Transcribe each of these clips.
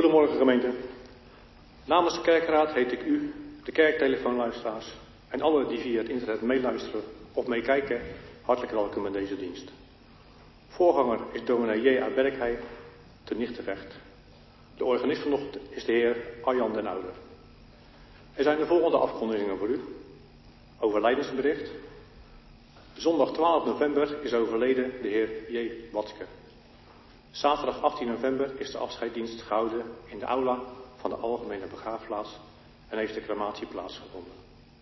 Goedemorgen gemeente. Namens de kerkraad heet ik u, de kerktelefoonluisteraars en allen die via het internet meeluisteren of meekijken, hartelijk welkom in deze dienst. Voorganger is dominee J.A. Berkheij te Nichtenvecht. De organist vanochtend is de heer Arjan den Ouder. Er zijn de volgende afkondigingen voor u. Overlijdensbericht. Zondag 12 november is overleden de heer J. Watske. Zaterdag 18 november is de afscheidsdienst gehouden in de aula van de Algemene Begraafplaats en heeft de crematie plaatsgevonden.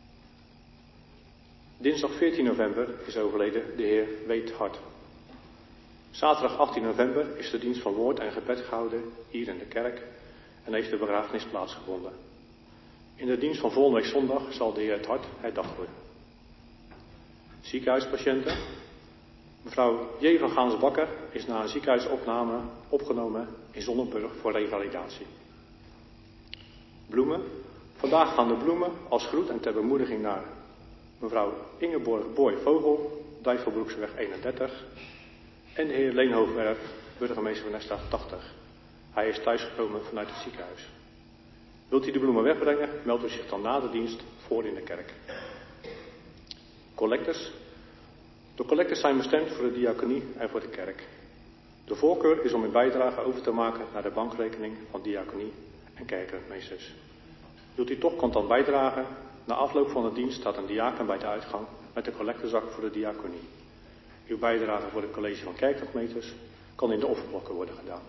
Dinsdag 14 november is overleden de heer Weet Hart. Zaterdag 18 november is de dienst van woord en gebed gehouden hier in de kerk en heeft de begrafenis plaatsgevonden. In de dienst van volgende week zondag zal de heer Het Hart herdacht worden. Ziekenhuispatiënten. Mevrouw J. van Gaans-Bakker is na een ziekenhuisopname opgenomen in Zonnenburg voor revalidatie. Bloemen. Vandaag gaan de bloemen als groet en ter bemoediging naar mevrouw Ingeborg Boy-Vogel, Dijsselbroekseweg 31 en de heer Leen Hoogwerf, burgemeester van Nesta 80. Hij is thuisgekomen vanuit het ziekenhuis. Wilt u de bloemen wegbrengen, meldt u zich dan na de dienst voor in de kerk. Collectors. De collectors zijn bestemd voor de diaconie en voor de kerk. De voorkeur is om uw bijdrage over te maken naar de bankrekening van diaconie en kerkmeesters. Wilt u toch contant bijdragen? Na afloop van de dienst staat een diaken bij de uitgang met de collectezak voor de diaconie. Uw bijdrage voor het college van kerkmeesters kan in de offerblokken worden gedaan.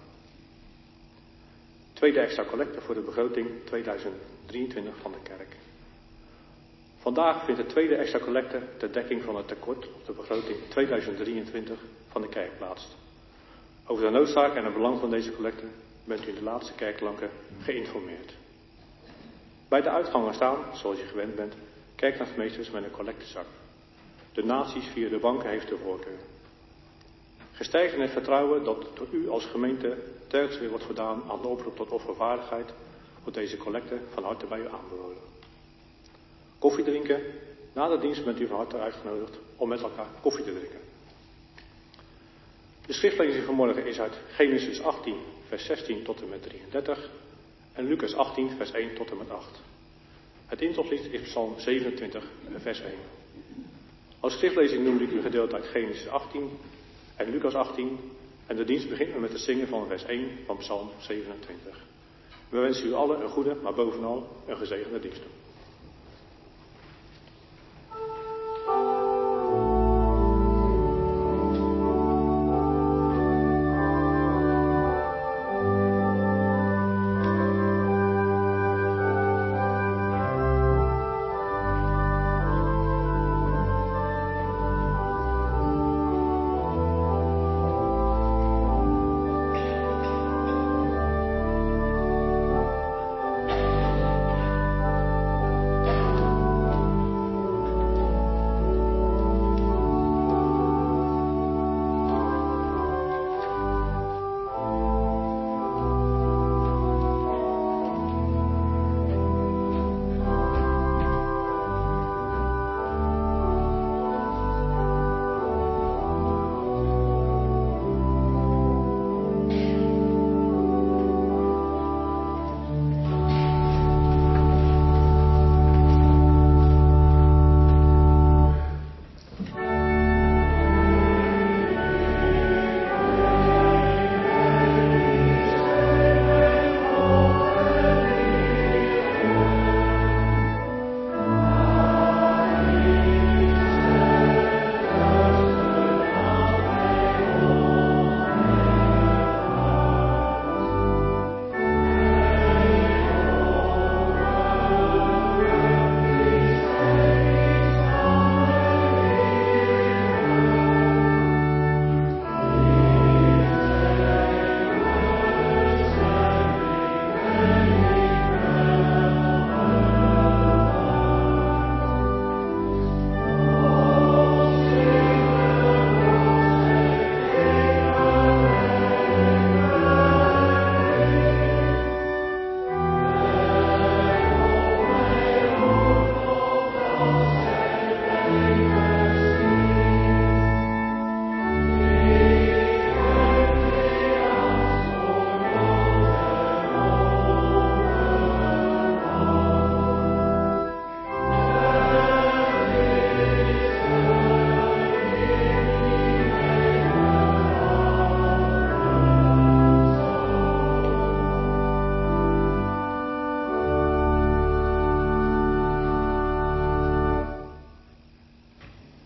Tweede extra collecte voor de begroting 2023 van de kerk. Vandaag vindt de tweede extra collecte ter dekking van het tekort op de begroting 2023 van de kerk plaats. Over de noodzaak en het belang van deze collecte bent u in de laatste kerkklanken geïnformeerd. Bij de uitgangen staan, zoals je gewend bent, kerknachtmeesters met een collectezak. De naties via de banken heeft de voorkeur. Gesterkt in het vertrouwen dat door u als gemeente telkens weer wordt gedaan aan de oproep tot offervaardigheid, wordt deze collecte van harte bij u aanbevolen. Koffie drinken. Na de dienst bent u van harte uitgenodigd om met elkaar koffie te drinken. De schriftlezing vanmorgen is uit Genesis 18, vers 16 tot en met 33 en Lucas 18, vers 1 tot en met 8. Het introduclied is Psalm 27, vers 1. Als schriftlezing noemde ik u gedeelte uit Genesis 18 en Lucas 18 en de dienst begint met het zingen van vers 1 van Psalm 27. We wensen u allen een goede, maar bovenal een gezegende dienst toe.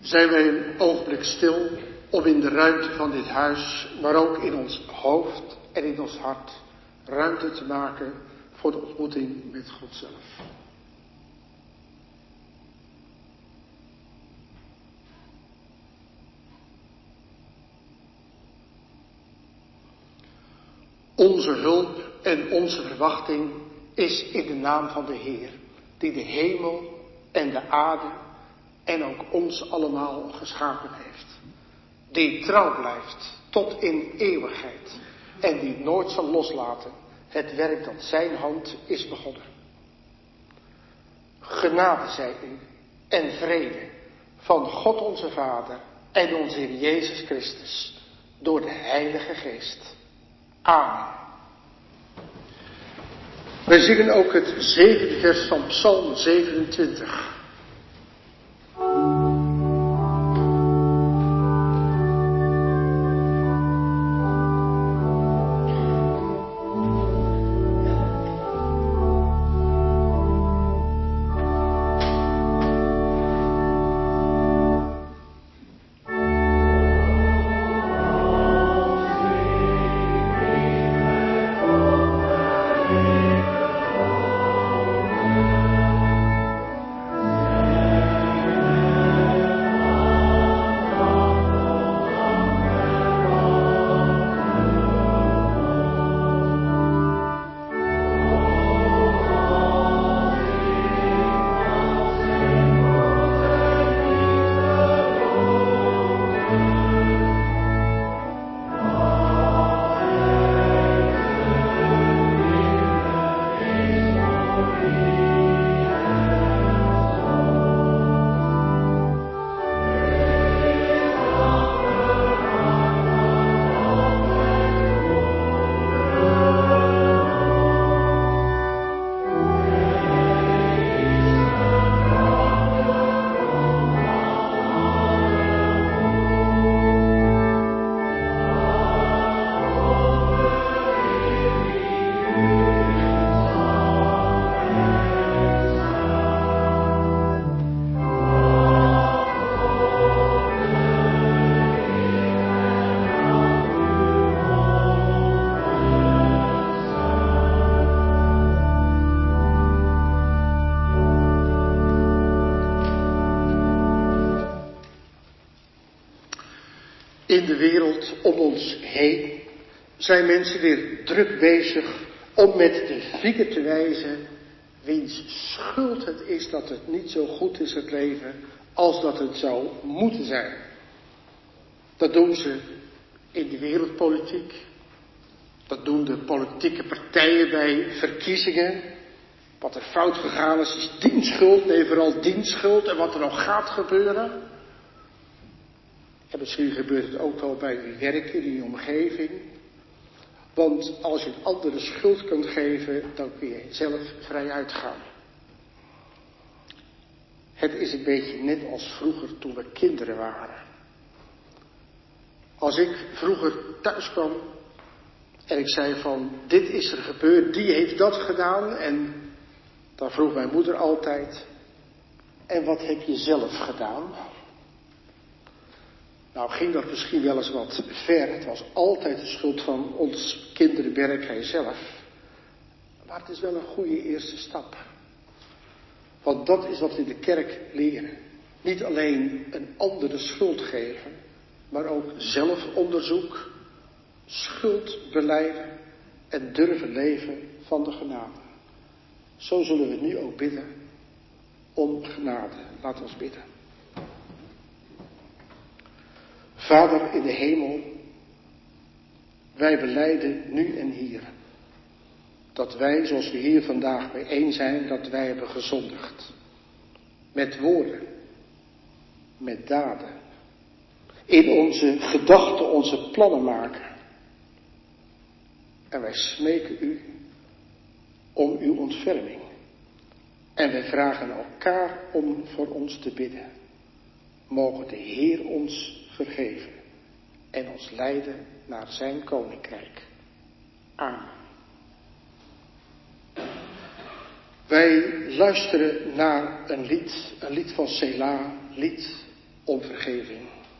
zijn wij een ogenblik stil om in de ruimte van dit huis, maar ook in ons hoofd en in ons hart, ruimte te maken voor de ontmoeting met God zelf. Onze hulp en onze verwachting is in de naam van de Heer, die de hemel en de aarde en ook ons allemaal geschapen heeft. Die trouw blijft tot in eeuwigheid en die nooit zal loslaten het werk dat zijn hand is begonnen. Genade zij u en vrede van God onze Vader en onze Heer Jezus Christus door de Heilige Geest. Amen. Wij zingen ook het 7e vers van Psalm 27. In de wereld om ons heen zijn mensen weer druk bezig om met de vinger te wijzen wiens schuld het is dat het niet zo goed is, het leven, als dat het zou moeten zijn. Dat doen ze in de wereldpolitiek. Dat doen de politieke partijen bij verkiezingen. Wat er fout gegaan is diens schuld, nee, vooral diens schuld en wat er nog gaat gebeuren. En misschien gebeurt het ook wel bij uw werk, in uw omgeving. Want als je een andere schuld kunt geven, dan kun je zelf vrij uitgaan. Het is een beetje net als vroeger toen we kinderen waren. Als ik vroeger thuis kwam en ik zei van, dit is er gebeurd, die heeft dat gedaan. En dan vroeg mijn moeder altijd, en wat heb je zelf gedaan? Nou ging dat misschien wel eens wat ver. Het was altijd de schuld van ons kinderwerk, hij zelf. Maar het is wel een goede eerste stap. Want dat is wat we in de kerk leren. Niet alleen een andere schuld geven, maar ook zelfonderzoek, schuld belijden en durven leven van de genade. Zo zullen we nu ook bidden om genade. Laat ons bidden. Vader in de hemel, wij belijden nu en hier dat wij, zoals we hier vandaag bijeen zijn, dat wij hebben gezondigd. Met woorden, met daden, in onze gedachten, onze plannen maken. En wij smeken u om uw ontferming. En wij vragen elkaar om voor ons te bidden. Mogen de Heer ons vergeven en ons leiden naar zijn koninkrijk. Amen. Wij luisteren naar een lied van Selah, lied om vergeving.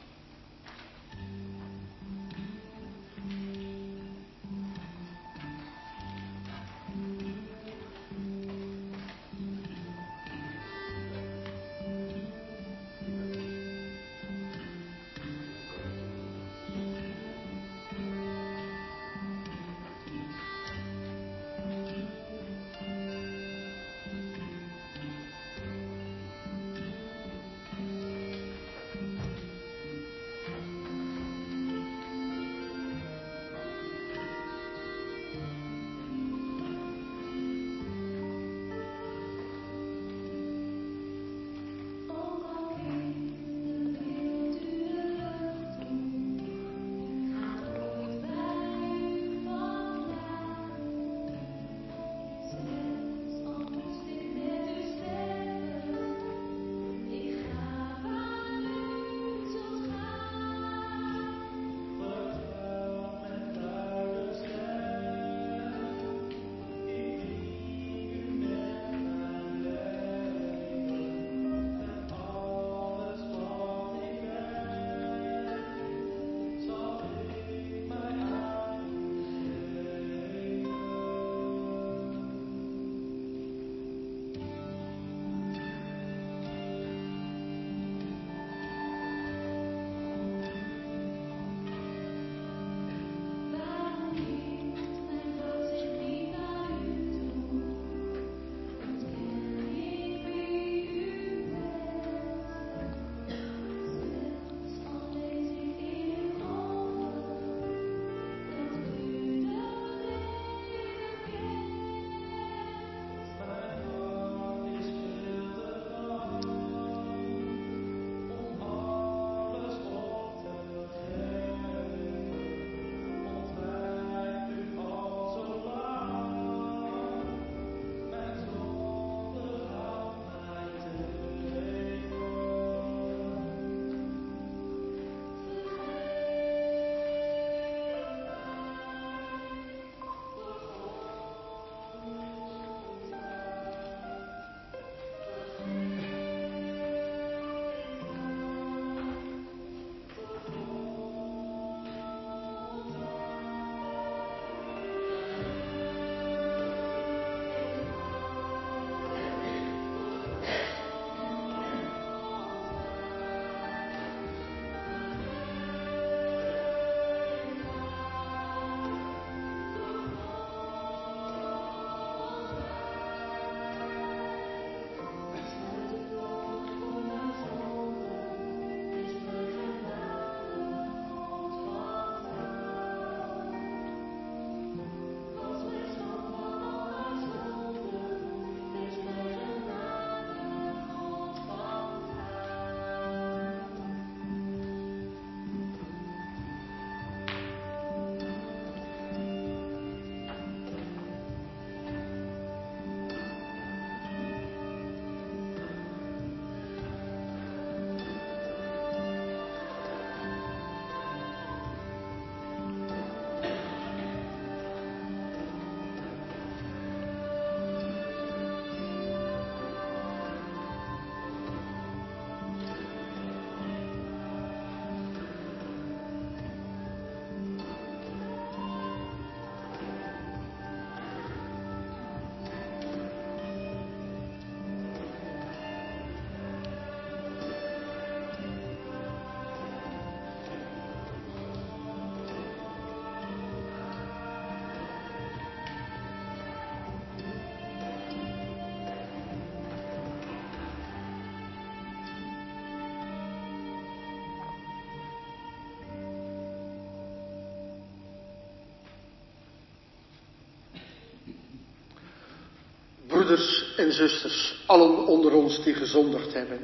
Broeders en zusters, allen onder ons die gezondigd hebben.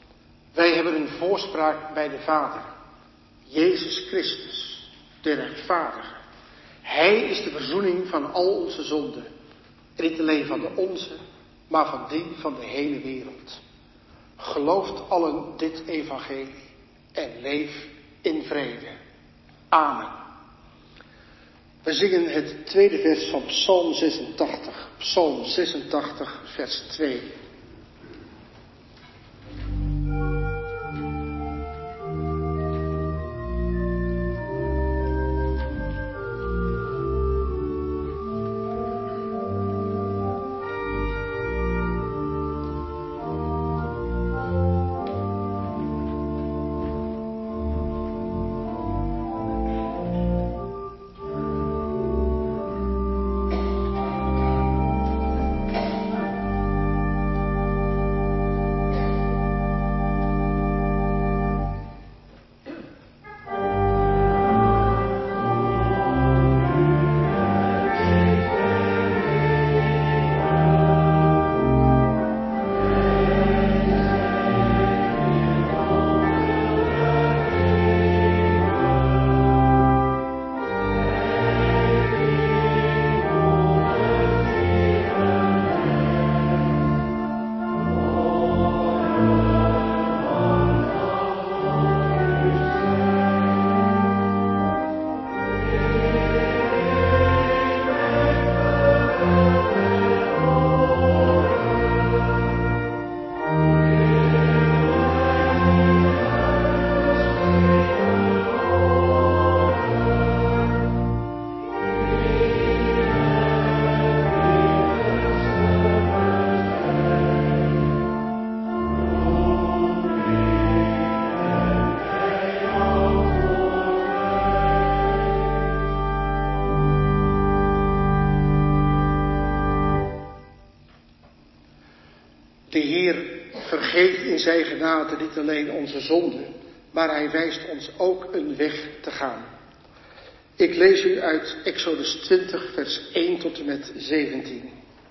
Wij hebben een voorspraak bij de Vader, Jezus Christus, de rechtvaardige. Hij is de verzoening van al onze zonden. En niet alleen van de onze, maar van die van de hele wereld. Gelooft allen dit evangelie en leef in vrede. Amen. We zingen het tweede vers van Psalm 86. Psalm 86, vers 2. in zijn genade niet alleen onze zonden, maar hij wijst ons ook een weg te gaan. Ik lees u uit Exodus 20, vers 1 tot en met 17.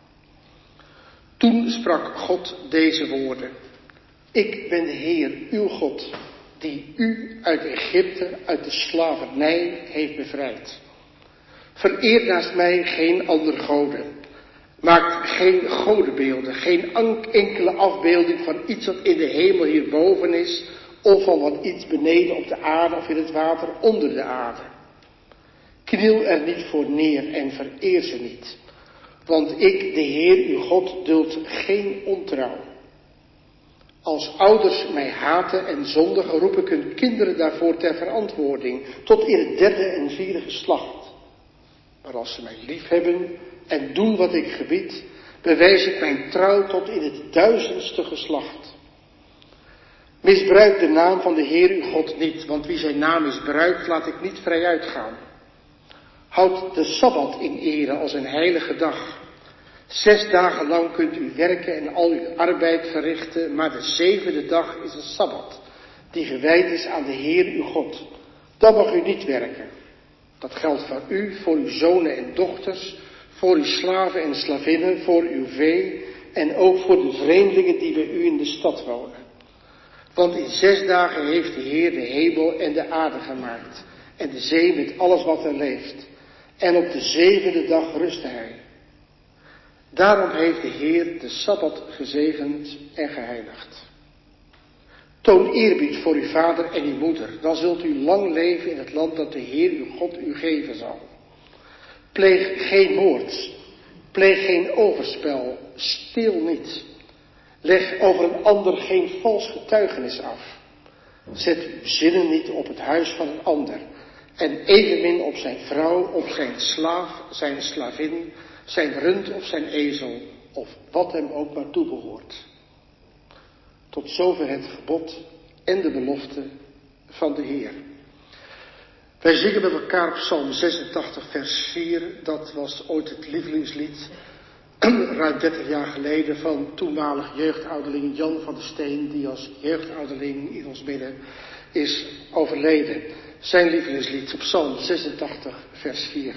Toen sprak God deze woorden. Ik ben de Heer, uw God, die u uit Egypte, uit de slavernij heeft bevrijd. Vereer naast mij geen andere goden. Maak geen godenbeelden, geen enkele afbeelding van iets wat in de hemel hierboven is, of van iets beneden op de aarde of in het water onder de aarde. Kniel er niet voor neer en vereer ze niet. Want ik, de Heer uw God, duld geen ontrouw. Als ouders mij haten en zondigen, roep ik hun kinderen daarvoor ter verantwoording, tot in het 3e en 4e geslacht. Maar als ze mij liefhebben en doen wat ik gebied, bewijs ik mijn trouw tot in het 1000ste geslacht. Misbruik de naam van de Heer uw God niet, want wie zijn naam misbruikt, laat ik niet vrij uitgaan. Houd de Sabbat in ere als een heilige dag. 6 dagen lang kunt u werken en al uw arbeid verrichten, maar de 7e dag is een Sabbat, die gewijd is aan de Heer uw God. Dan mag u niet werken. Dat geldt voor u, voor uw zonen en dochters, voor uw slaven en slavinnen, voor uw vee en ook voor de vreemdelingen die bij u in de stad wonen. Want in 6 dagen heeft de Heer de hemel en de aarde gemaakt en de zee met alles wat er leeft. En op de 7e dag rustte hij. Daarom heeft de Heer de Sabbat gezegend en geheiligd. Toon eerbied voor uw vader en uw moeder, dan zult u lang leven in het land dat de Heer uw God u geven zal. Pleeg geen moord, pleeg geen overspel, steel niet. Leg over een ander geen vals getuigenis af. Zet uw zinnen niet op het huis van een ander. En evenmin op zijn vrouw, op zijn slaaf, zijn slavin, zijn rund of zijn ezel, of wat hem ook maar toebehoort. Tot zover het gebod en de belofte van de Heer. Wij zingen met elkaar Psalm 86 vers 4. Dat was ooit het lievelingslied, ruim 30 jaar geleden, van toenmalig jeugdouderling Jan van der Steen, die als jeugdouderling in ons midden is overleden. Zijn lievelingslied, Psalm 86 vers 4.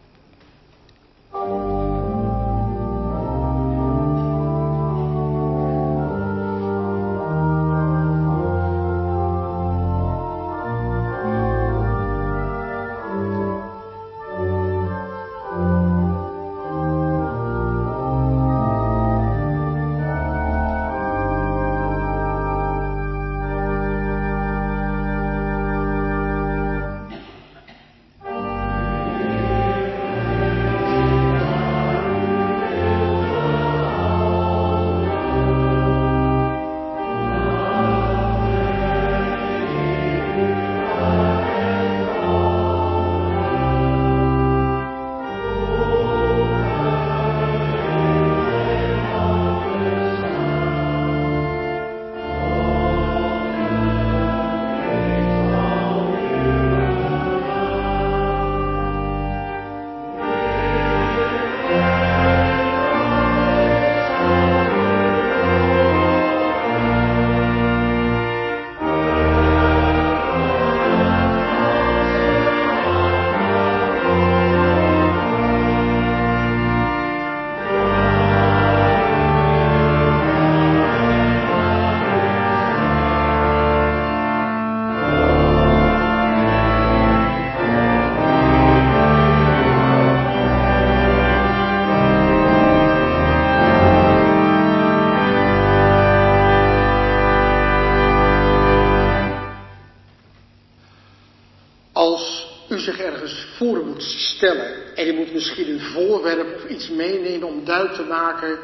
Voor moet stellen en je moet misschien een voorwerp of iets meenemen om duidelijk te maken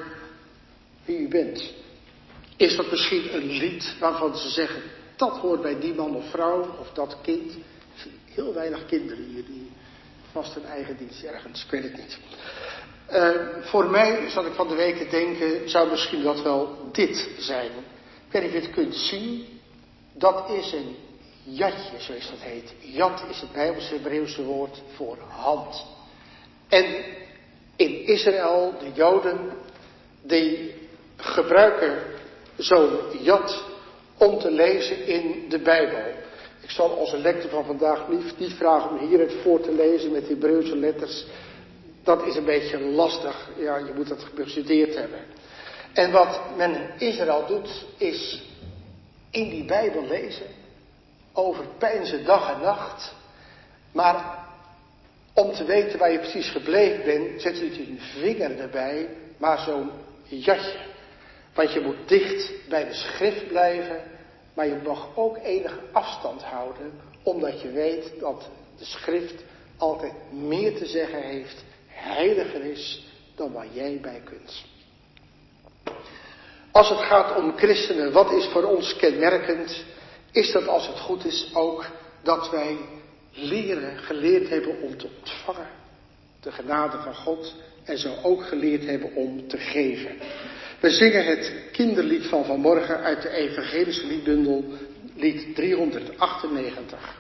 wie u bent. Is dat misschien een lied waarvan ze zeggen, dat hoort bij die man of vrouw of dat kind. Heel weinig kinderen hier die vast een eigen dienst ergens, ik weet het niet. Voor mij, zat ik van de week te denken, zou misschien dat wel dit zijn. Ik weet niet of je het kunt zien. Dat is een jatje, zoals dat heet. Jat is het Bijbelse Hebreeuwse woord voor hand. En in Israël, de Joden, die gebruiken zo'n jat om te lezen in de Bijbel. Ik zal onze lector van vandaag niet vragen om hier het voor te lezen met Hebreeuwse letters. Dat is een beetje lastig. Ja, je moet dat bestudeerd hebben. En wat men in Israël doet, is in die Bijbel lezen. Overpeinzen dag en nacht. Maar om te weten waar je precies gebleven bent, zet je niet je vinger erbij, maar zo'n jatje. Want je moet dicht bij de schrift blijven, maar je mag ook enige afstand houden, omdat je weet dat de schrift altijd meer te zeggen heeft, heiliger is dan waar jij bij kunt. Als het gaat om christenen, wat is voor ons kenmerkend, is dat als het goed is ook dat wij geleerd hebben om te ontvangen. De genade van God en zo ook geleerd hebben om te geven. We zingen het kinderlied van vanmorgen uit de evangelische liedbundel, lied 398.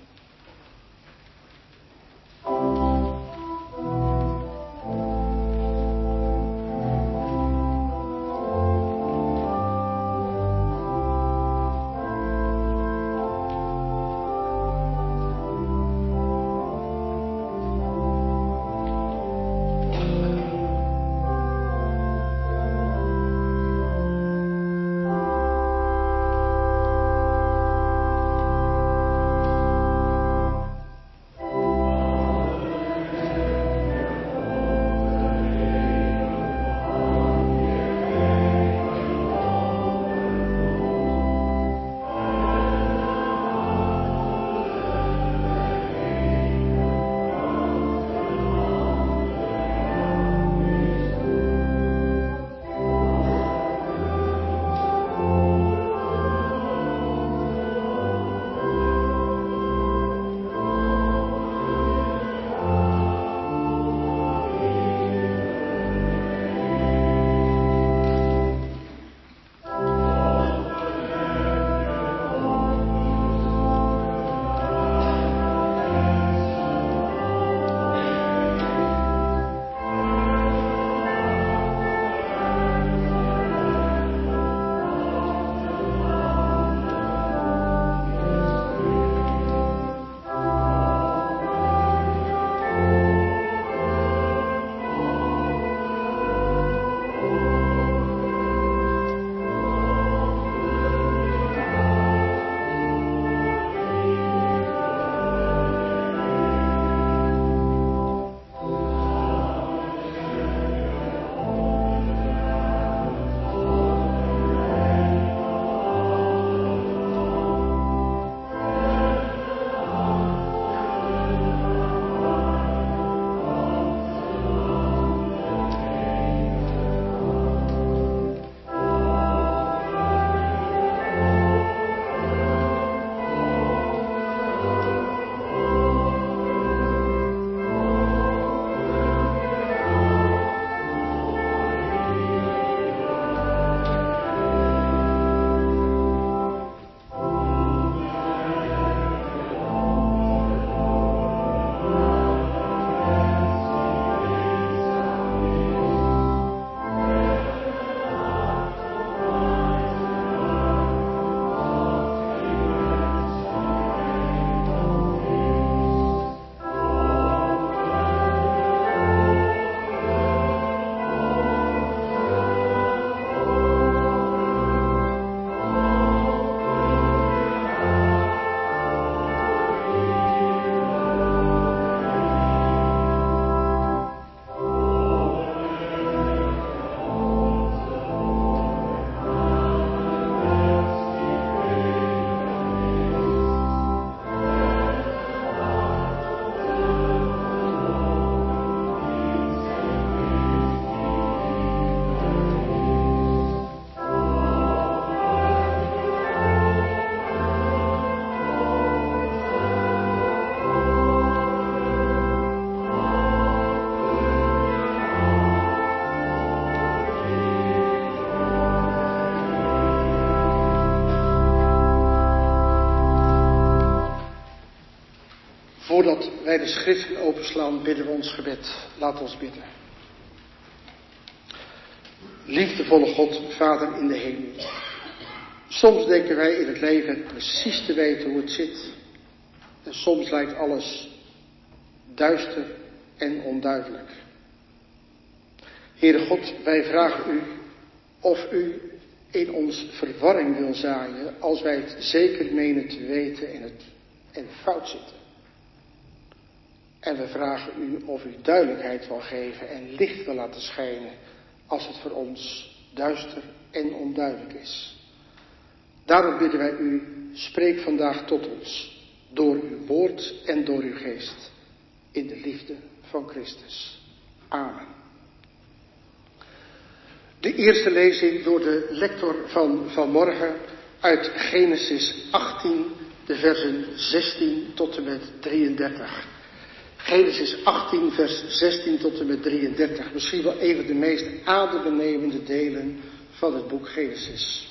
Voordat wij de schriften openslaan, bidden we ons gebed. Laat ons bidden. liefdevolle God, Vader in de hemel. Soms denken wij in het leven precies te weten hoe het zit. En soms lijkt alles duister en onduidelijk. Heere God, wij vragen u of u in ons verwarring wil zaaien als wij het zeker menen te weten en fout zitten. En we vragen u of u duidelijkheid wil geven en licht wil laten schijnen als het voor ons duister en onduidelijk is. Daarom bidden wij u, spreek vandaag tot ons, door uw woord en door uw geest, in de liefde van Christus. Amen. De eerste lezing door de lector van vanmorgen uit Genesis 18, de versen 16 tot en met 33. Genesis 18, vers 16 tot en met 33. Misschien wel een van de meest adembenemende delen van het boek Genesis.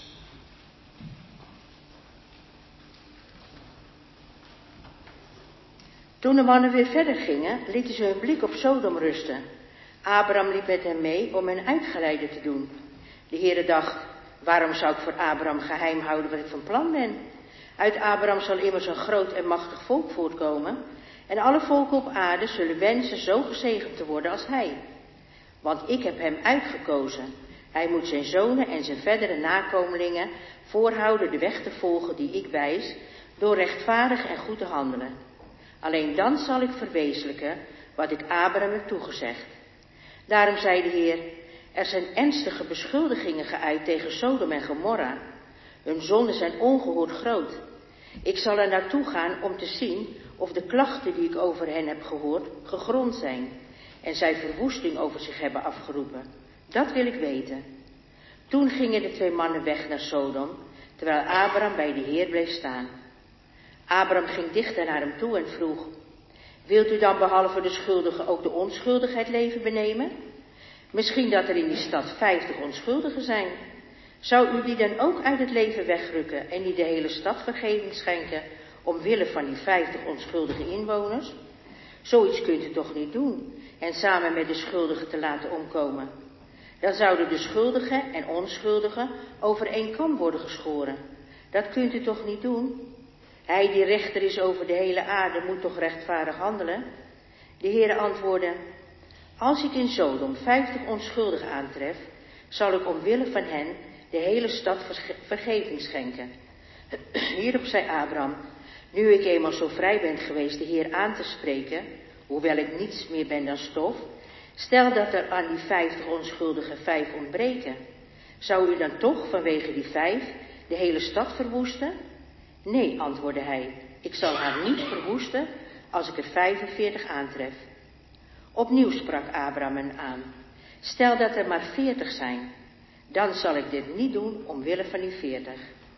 Toen de mannen weer verder gingen, lieten ze hun blik op Sodom rusten. Abraham liep met hen mee om hen uitgeleide te doen. De Heere dacht, waarom zou ik voor Abraham geheim houden wat ik van plan ben? Uit Abraham zal immers een groot en machtig volk voortkomen. En alle volken op aarde zullen wensen zo gezegend te worden als hij. Want ik heb hem uitgekozen. Hij moet zijn zonen en zijn verdere nakomelingen voorhouden de weg te volgen die ik wijs, door rechtvaardig en goed te handelen. Alleen dan zal ik verwezenlijken wat ik Abraham heb toegezegd. Daarom zei de Heer, er zijn ernstige beschuldigingen geuit tegen Sodom en Gomorra. Hun zonden zijn ongehoord groot. Ik zal er naartoe gaan om te zien of de klachten die ik over hen heb gehoord gegrond zijn en zij verwoesting over zich hebben afgeroepen. Dat wil ik weten. Toen gingen de twee mannen weg naar Sodom, terwijl Abraham bij de Heer bleef staan. Abraham ging dichter naar hem toe en vroeg, wilt u dan behalve de schuldigen ook de onschuldigen het leven benemen? Misschien dat er in die stad 50 onschuldigen zijn. Zou u die dan ook uit het leven wegrukken en niet de hele stad vergeving schenken omwille van die 50 onschuldige inwoners? Zoiets kunt u toch niet doen en samen met de schuldigen te laten omkomen. Dan zouden de schuldigen en onschuldigen over één kam worden geschoren. Dat kunt u toch niet doen? Hij die rechter is over de hele aarde moet toch rechtvaardig handelen? De Heere antwoordde, als ik in Sodom 50 onschuldigen aantref, zal ik omwille van hen de hele stad vergeving schenken. Hierop zei Abraham, nu ik eenmaal zo vrij ben geweest de Heer aan te spreken, hoewel ik niets meer ben dan stof, stel dat er aan die 50 onschuldigen 5 ontbreken. Zou u dan toch vanwege die 5 de hele stad verwoesten? Nee, antwoordde hij, ik zal haar niet verwoesten als ik er 45 aantref. Opnieuw sprak Abraham hen aan, stel dat er maar 40 zijn, dan zal ik dit niet doen omwille van die 40.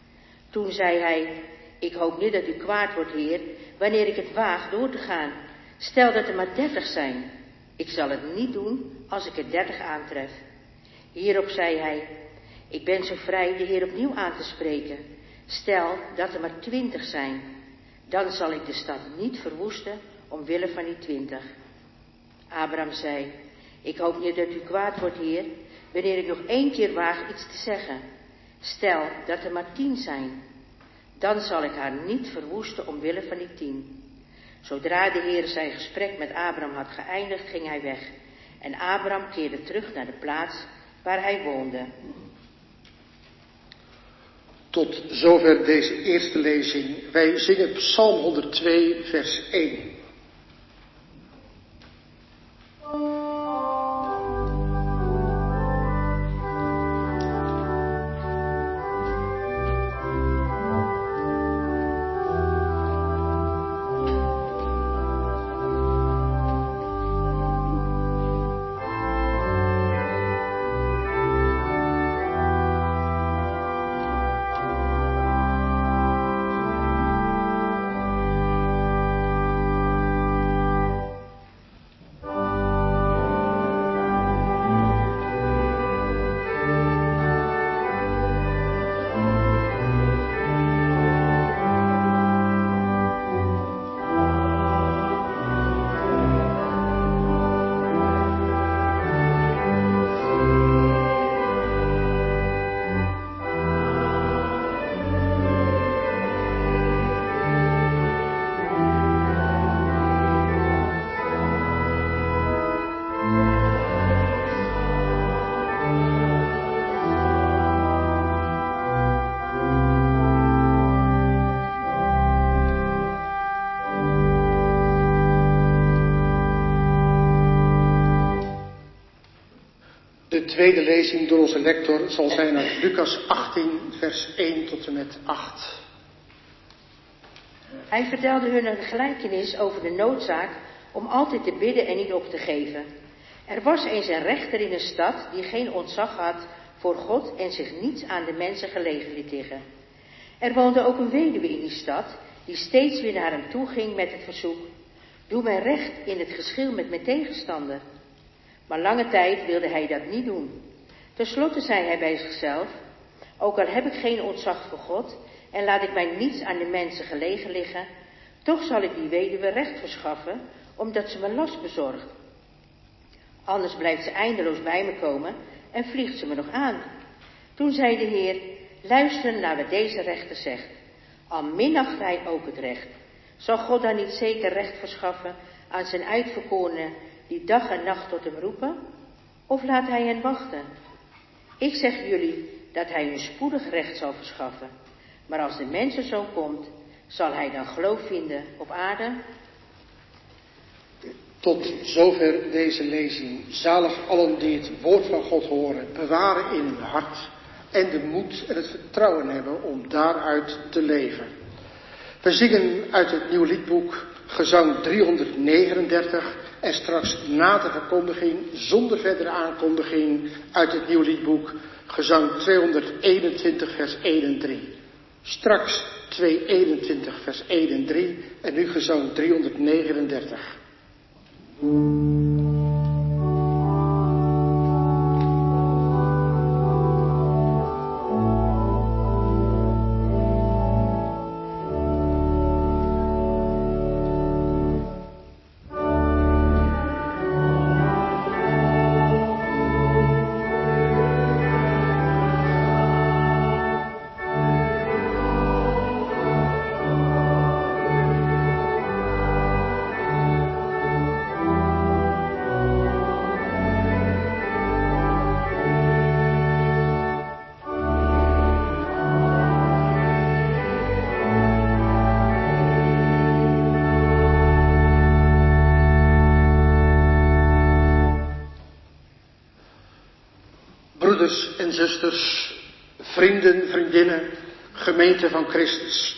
Toen zei hij, ik hoop niet dat u kwaad wordt, Heer, wanneer ik het waag door te gaan. Stel dat er maar 30 zijn, ik zal het niet doen als ik er 30 aantref. Hierop zei hij, ik ben zo vrij de Heer opnieuw aan te spreken. Stel dat er maar 20 zijn, dan zal ik de stad niet verwoesten omwille van die 20. Abraham zei, ik hoop niet dat u kwaad wordt, Heer, wanneer ik nog 1 keer waag iets te zeggen. Stel dat er maar 10 zijn, dan zal ik haar niet verwoesten omwille van die 10. Zodra de Heer zijn gesprek met Abraham had geëindigd, ging hij weg. En Abraham keerde terug naar de plaats waar hij woonde. Tot zover deze eerste lezing. Wij zingen Psalm 102, vers 1. tweede lezing door onze lector zal zijn uit Lucas 18, vers 1 tot en met 8. Hij vertelde hun een gelijkenis over de noodzaak om altijd te bidden en niet op te geven. Er was eens een rechter in een stad die geen ontzag had voor God en zich niets aan de mensen gelegen liet liggen. Er woonde ook een weduwe in die stad die steeds weer naar hem toe ging met het verzoek: doe mij recht in het geschil met mijn tegenstander. Maar lange tijd wilde hij dat niet doen. Ten slotte zei hij bij zichzelf: ook al heb ik geen ontzag voor God en laat ik mij niets aan de mensen gelegen liggen, toch zal ik die weduwe recht verschaffen, omdat ze me last bezorgt. Anders blijft ze eindeloos bij me komen en vliegt ze me nog aan. Toen zei de Heer: luister naar wat deze rechter zegt. Al minacht hij ook het recht. Zal God dan niet zeker recht verschaffen aan zijn uitverkorenen die dag en nacht tot hem roepen? Of laat hij hen wachten? Ik zeg jullie dat hij hun spoedig recht zal verschaffen. Maar als de mensenzoon komt, zal hij dan geloof vinden op aarde? Tot zover deze lezing. Zalig allen die het woord van God horen, bewaren in hun hart en de moed en het vertrouwen hebben om daaruit te leven. We zingen uit het Nieuw Liedboek Gezang 339 en straks na de verkondiging, zonder verdere aankondiging, uit het Nieuw Liedboek Gezang 221 vers 1 en 3. Straks 221 vers 1 en 3 en nu Gezang 339. Broeders en zusters, vrienden, vriendinnen, gemeente van Christus.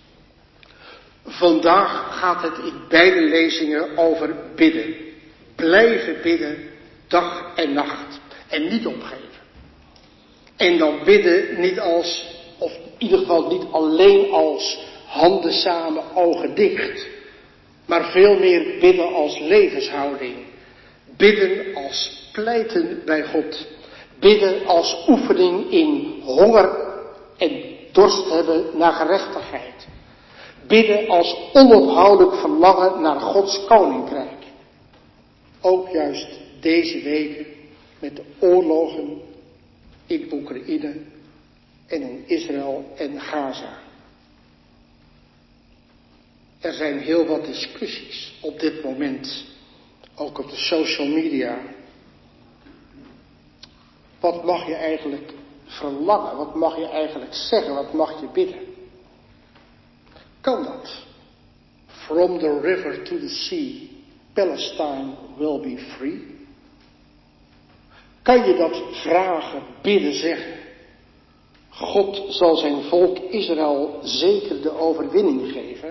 Vandaag gaat het in beide lezingen over bidden. Blijven bidden, dag en nacht. En niet opgeven. En dan bidden niet als, of in ieder geval niet alleen als handen samen, ogen dicht. Maar veel meer bidden als levenshouding. Bidden als pleiten bij God. Bidden als oefening in honger en dorst hebben naar gerechtigheid. Bidden als onophoudelijk verlangen naar Gods koninkrijk. Ook juist deze weken met de oorlogen in Oekraïne en in Israël en Gaza. Er zijn heel wat discussies op dit moment, ook op de social media. Wat mag je eigenlijk verlangen? Wat mag je eigenlijk zeggen? Wat mag je bidden? Kan dat? From the river to the sea, Palestine will be free. Kan je dat vragen, bidden, zeggen? God zal zijn volk Israël zeker de overwinning geven.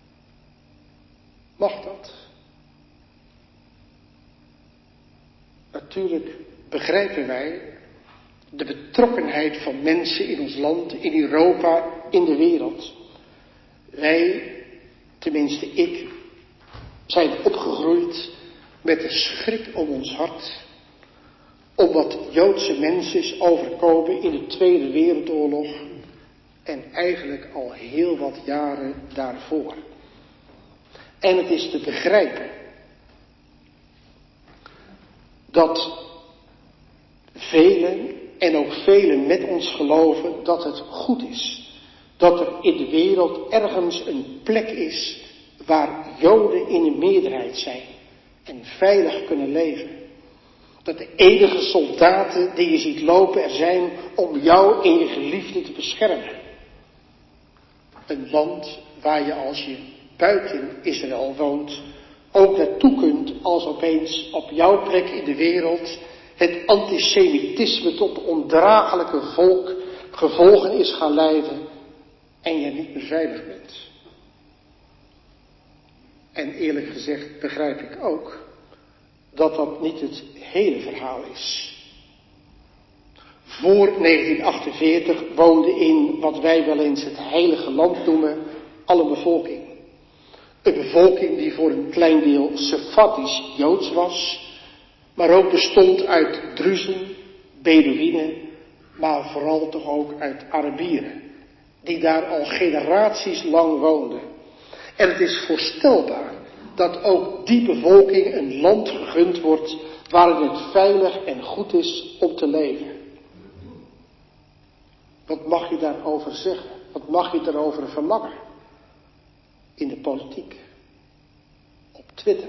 Mag dat? Natuurlijk begrijpen wij de betrokkenheid van mensen in ons land, in Europa, in de wereld. Wij, tenminste ik, zijn opgegroeid met de schrik om ons hart, om wat Joodse mensen is overkomen in de Tweede Wereldoorlog en eigenlijk al heel wat jaren daarvoor. En het is te begrijpen dat velen en ook velen met ons geloven dat het goed is. Dat er in de wereld ergens een plek is waar Joden in een meerderheid zijn en veilig kunnen leven. Dat de enige soldaten die je ziet lopen er zijn om jou en je geliefden te beschermen. Een land waar je als je buiten Israël woont ook naartoe kunt als opeens op jouw plek in de wereld het antisemitisme tot ondraaglijke gevolgen is gaan leiden en je niet meer veilig bent. En eerlijk gezegd begrijp ik ook dat dat niet het hele verhaal is. Voor 1948 woonde in wat wij wel eens het heilige land noemen alle bevolking. Een bevolking die voor een klein deel Sephardisch Joods was, maar ook bestond uit Druzen, Beduïnen, maar vooral toch ook uit Arabieren, die daar al generaties lang woonden. En het is voorstelbaar dat ook die bevolking een land gegund wordt waarin het veilig en goed is om te leven. Wat mag je daarover zeggen? Wat mag je daarover verlangen? In de politiek. Op Twitter.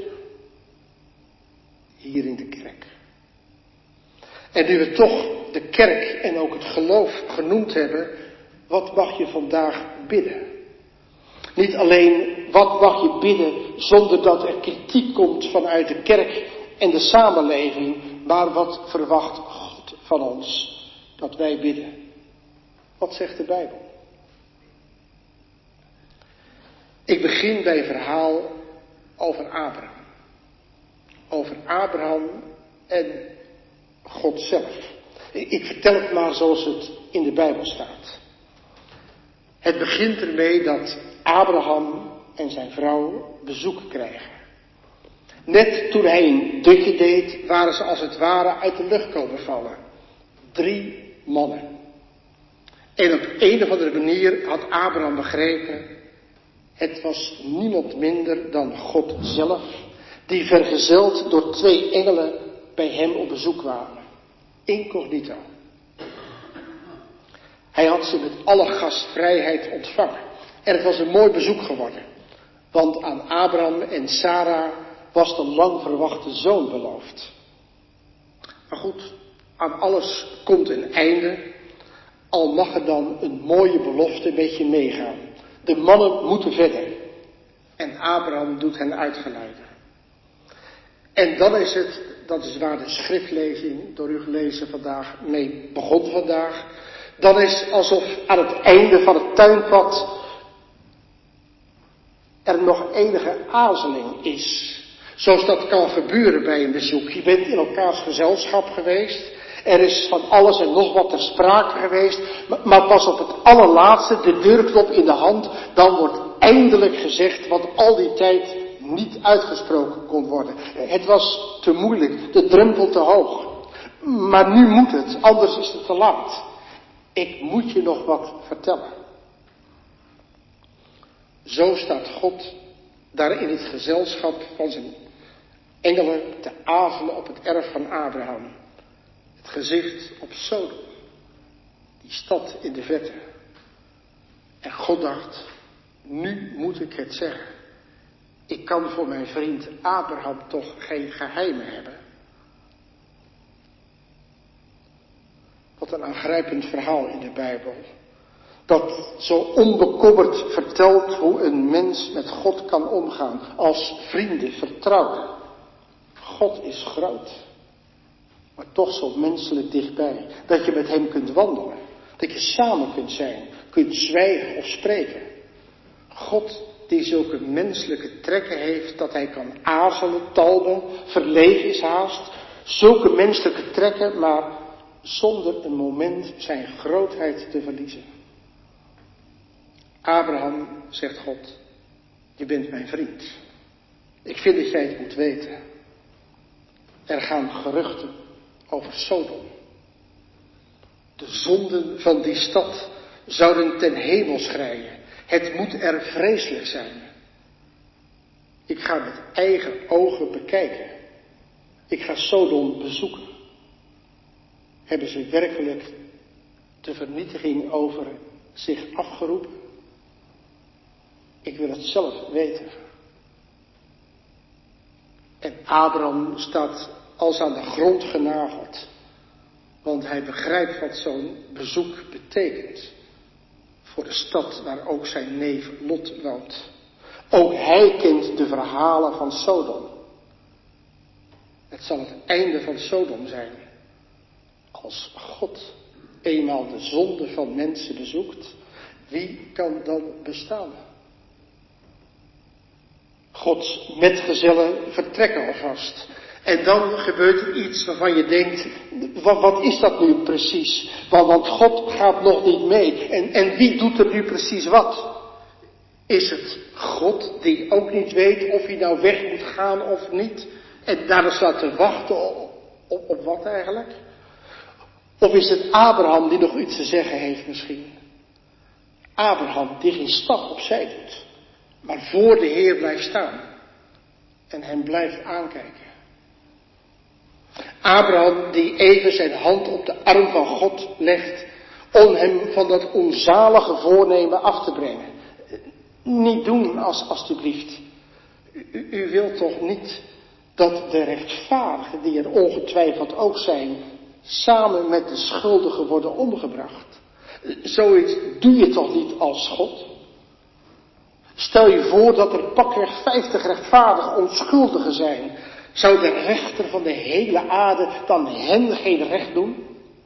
Hier in de kerk. En nu we toch de kerk en ook het geloof genoemd hebben, wat mag je vandaag bidden? Niet alleen wat mag je bidden zonder dat er kritiek komt vanuit de kerk en de samenleving, maar wat verwacht God van ons dat wij bidden? Wat zegt de Bijbel? Ik begin bij een verhaal over Abraham. Over Abraham en God zelf. Ik vertel het maar zoals het in de Bijbel staat. Het begint ermee dat Abraham en zijn vrouw bezoek krijgen. Net toen hij een dutje deed, waren ze als het ware uit de lucht komen vallen. 3 mannen. En op een of andere manier had Abraham begrepen, het was niemand minder dan God zelf, die vergezeld door 2 engelen bij hem op bezoek kwamen. Incognito. Hij had ze met alle gastvrijheid ontvangen. En het was een mooi bezoek geworden. Want aan Abraham en Sarah was de lang verwachte zoon beloofd. Maar goed, aan alles komt een einde. Al mag er dan een mooie belofte met je meegaan. De mannen moeten verder. En Abraham doet hen uitgeleiden. En dan is het, dat is waar de schriftlezing door u gelezen vandaag mee begon vandaag. Dan is alsof aan het einde van het tuinpad er nog enige aarzeling is. Zoals dat kan gebeuren bij een bezoek. Je bent in elkaars gezelschap geweest. Er is van alles en nog wat ter sprake geweest. Maar pas op het allerlaatste, de deurknop in de hand, dan wordt eindelijk gezegd wat al die tijd niet uitgesproken kon worden. Het was te moeilijk, de drempel te hoog. Maar nu moet het, anders is het te laat. Ik moet je nog wat vertellen. Zo staat God daar in het gezelschap van zijn engelen te aarzelen op het erf van Abraham. Het gezicht op Sodom, die stad in de verte. En God dacht, nu moet ik het zeggen. Ik kan voor mijn vriend Abraham toch geen geheimen hebben. Wat een aangrijpend verhaal in de Bijbel. Dat zo onbekommerd vertelt hoe een mens met God kan omgaan. Als vrienden, vertrouwden. God is groot. Maar toch zo menselijk dichtbij. Dat je met hem kunt wandelen. Dat je samen kunt zijn. Kunt zwijgen of spreken. God die zulke menselijke trekken heeft dat hij kan aarzelen, talmen, verlegen is haast. Zulke menselijke trekken, maar zonder een moment zijn grootheid te verliezen. Abraham, zegt God, je bent mijn vriend. Ik vind dat jij het moet weten. Er gaan geruchten over Sodom. De zonden van die stad zouden ten hemel schreien. Het moet er vreselijk zijn. Ik ga met eigen ogen bekijken. Ik ga Sodom bezoeken. Hebben ze werkelijk de vernietiging over zich afgeroepen? Ik wil het zelf weten. En Abraham staat als aan de grond genageld. Want hij begrijpt wat zo'n bezoek betekent. Voor de stad waar ook zijn neef Lot woont. Ook hij kent de verhalen van Sodom. Het zal het einde van Sodom zijn. Als God eenmaal de zonde van mensen bezoekt, wie kan dan bestaan? Gods metgezellen vertrekken alvast. En dan gebeurt er iets waarvan je denkt, wat is dat nu precies? Want God gaat nog niet mee. En wie doet er nu precies wat? Is het God die ook niet weet of hij nou weg moet gaan of niet? En daar staat te wachten op wat eigenlijk? Of is het Abraham die nog iets te zeggen heeft misschien? Abraham die geen stap opzij doet, maar voor de Heer blijft staan en hem blijft aankijken. Abraham die even zijn hand op de arm van God legt om hem van dat onzalige voornemen af te brengen. Niet doen alstublieft. U wilt toch niet dat de rechtvaardigen, die er ongetwijfeld ook zijn, samen met de schuldigen worden omgebracht? Zoiets doe je toch niet als God? Stel je voor dat er pakweg 50 rechtvaardige onschuldigen zijn. Zou de rechter van de hele aarde dan hen geen recht doen?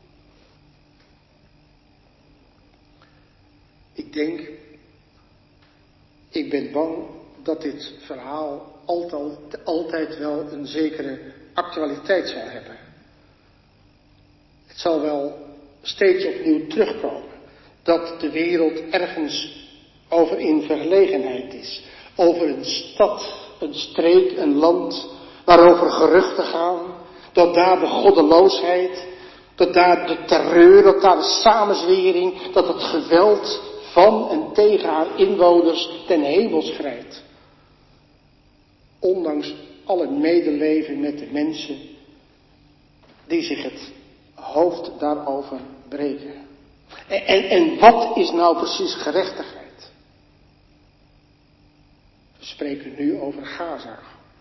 Ik ben bang dat dit verhaal altijd wel een zekere actualiteit zal hebben. Het zal wel steeds opnieuw terugkomen dat de wereld ergens over in verlegenheid is. Over een stad, een streek, een land waarover geruchten gaan. Dat daar de goddeloosheid, dat daar de terreur, dat daar de samenzwering, dat het geweld van en tegen haar inwoners ten hemel schrijdt. Ondanks alle medeleven met de mensen die zich het hoofd daarover breken. En wat is nou precies gerechtigheid? We spreken nu over Gaza.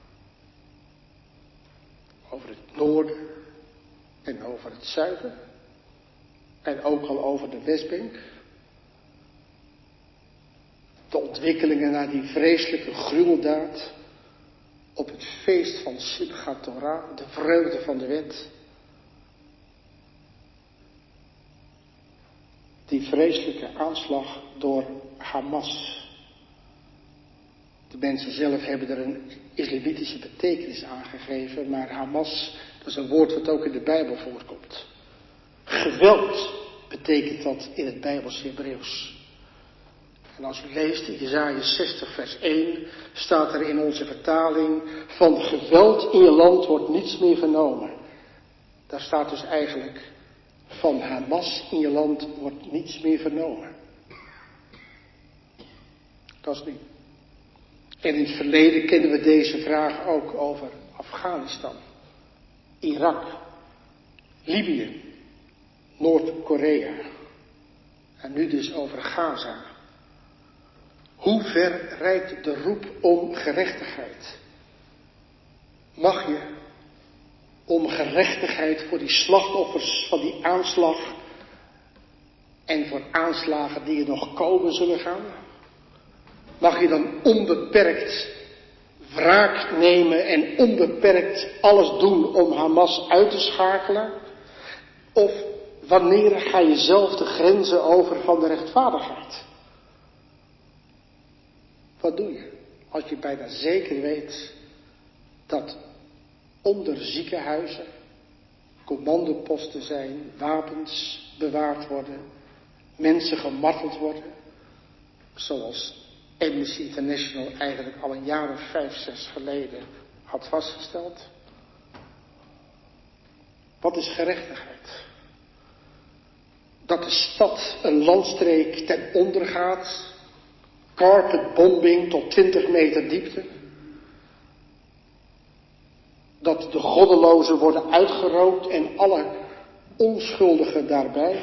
Over het noorden en over het zuiden. En ook al over de Westbank. De ontwikkelingen naar die vreselijke gruweldaad op het feest van Simchat Torah, de vreugde van de wet. Die vreselijke aanslag door Hamas. De mensen zelf hebben er een islamitische betekenis aan gegeven, maar Hamas, dat is een woord wat ook in de Bijbel voorkomt. Geweld betekent dat in het Bijbelse Hebreeuws. En als u leest in Jesaja 60 vers 1, staat er in onze vertaling, van geweld in je land wordt niets meer vernomen. Daar staat dus eigenlijk, van Hamas in je land wordt niets meer vernomen. Dat is nu. En in het verleden kennen we deze vraag ook over Afghanistan, Irak, Libië, Noord-Korea. En nu dus over Gaza. Hoe ver reikt de roep om gerechtigheid? Mag je om gerechtigheid voor die slachtoffers van die aanslag en voor aanslagen die er nog komen zullen gaan? Mag je dan onbeperkt wraak nemen en onbeperkt alles doen om Hamas uit te schakelen? Of wanneer ga je zelf de grenzen over van de rechtvaardigheid? Wat doe je als je bijna zeker weet dat onder ziekenhuizen commandoposten zijn, wapens bewaard worden, mensen gemarteld worden, zoals Amnesty International eigenlijk al een jaar of 5, 6 geleden had vastgesteld? Wat is gerechtigheid? Dat de stad, een landstreek, ten onder gaat, carpetbombing tot 20 meter diepte. Dat de goddelozen worden uitgerookt en alle onschuldigen daarbij.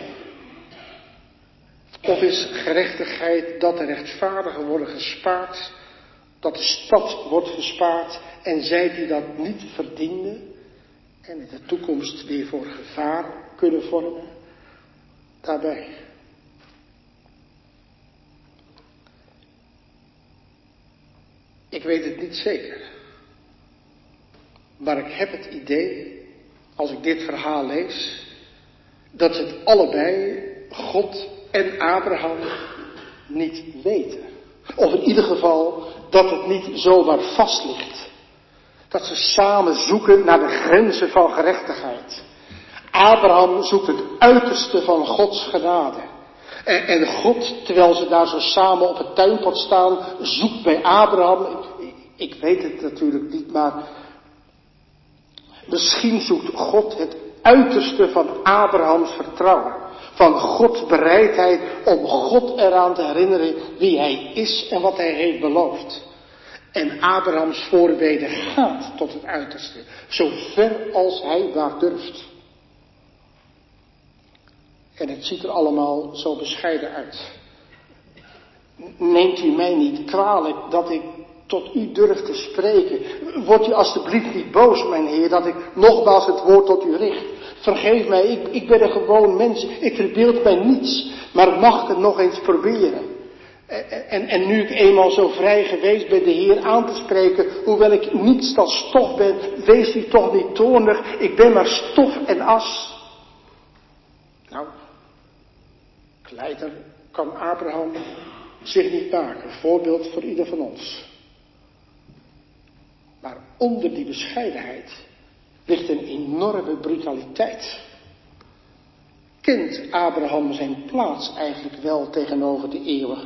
Of is gerechtigheid dat de rechtvaardigen worden gespaard, dat de stad wordt gespaard en zij die dat niet verdienden en in de toekomst weer voor gevaar kunnen vormen, daarbij. Ik weet het niet zeker, maar ik heb het idee, als ik dit verhaal lees, dat ze het allebei, God en Abraham, niet weten. Of in ieder geval dat het niet zomaar vast ligt. Dat ze samen zoeken naar de grenzen van gerechtigheid. Abraham zoekt het uiterste van Gods genade. En God, terwijl ze daar zo samen op het tuinpad staan, zoekt bij Abraham. Ik weet het natuurlijk niet, maar misschien zoekt God het uiterste van Abrahams vertrouwen. Van Gods bereidheid om God eraan te herinneren wie hij is en wat hij heeft beloofd. En Abrahams voorbede gaat tot het uiterste, zo ver als hij maar durft. En het ziet er allemaal zo bescheiden uit. Neemt u mij niet kwalijk dat ik tot u durf te spreken. Wordt u alstublieft niet boos, mijn Heer, dat ik nogmaals het woord tot u richt. Vergeef mij, ik ben een gewoon mens, ik verbeeld mij niets, maar mag ik het nog eens proberen. En nu ik eenmaal zo vrij geweest ben de Heer aan te spreken, hoewel ik niets dan stof ben, wees u toch niet toornig, ik ben maar stof en as. Nou, kleiner kan Abraham zich niet maken, voorbeeld voor ieder van ons. Maar onder die bescheidenheid ligt een enorme brutaliteit. Kent Abraham zijn plaats eigenlijk wel tegenover de eeuwige?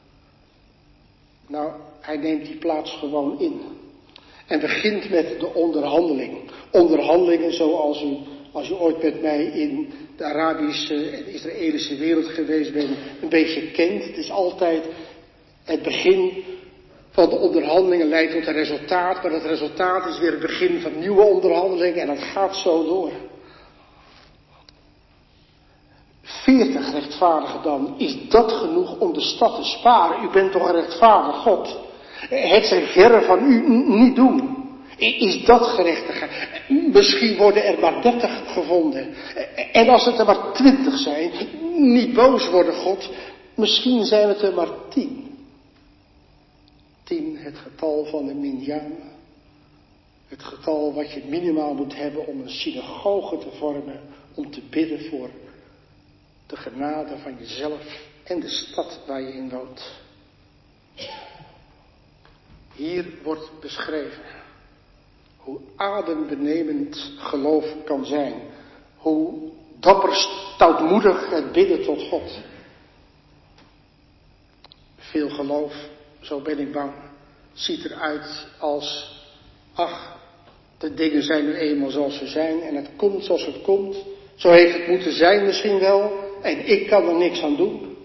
Nou, hij neemt die plaats gewoon in. En begint met de onderhandeling. Onderhandelingen zoals als u ooit met mij in de Arabische en Israëlische wereld geweest bent, een beetje kent. Het is altijd het begin van de onderhandelingen leidt tot een resultaat, maar het resultaat is weer het begin van nieuwe onderhandelingen en dat gaat zo door. 40 rechtvaardigen dan, is dat genoeg om de stad te sparen? U bent toch een rechtvaardig God? Het zijn verre van u niet doen. Is dat gerechtigheid? Misschien worden er maar 30 gevonden. En als het er maar 20 zijn, niet boos worden God, misschien zijn het er maar 10. 10, het getal van de minyan. Het getal wat je minimaal moet hebben om een synagoge te vormen, om te bidden voor de genade van jezelf en de stad waar je in woont. Hier wordt beschreven hoe adembenemend geloof kan zijn. Hoe dapper stoutmoedig het bidden tot God. Veel geloof, zo ben ik bang, ziet eruit als, ach, de dingen zijn nu eenmaal zoals ze zijn en het komt zoals het komt. Zo heeft het moeten zijn misschien wel en ik kan er niks aan doen.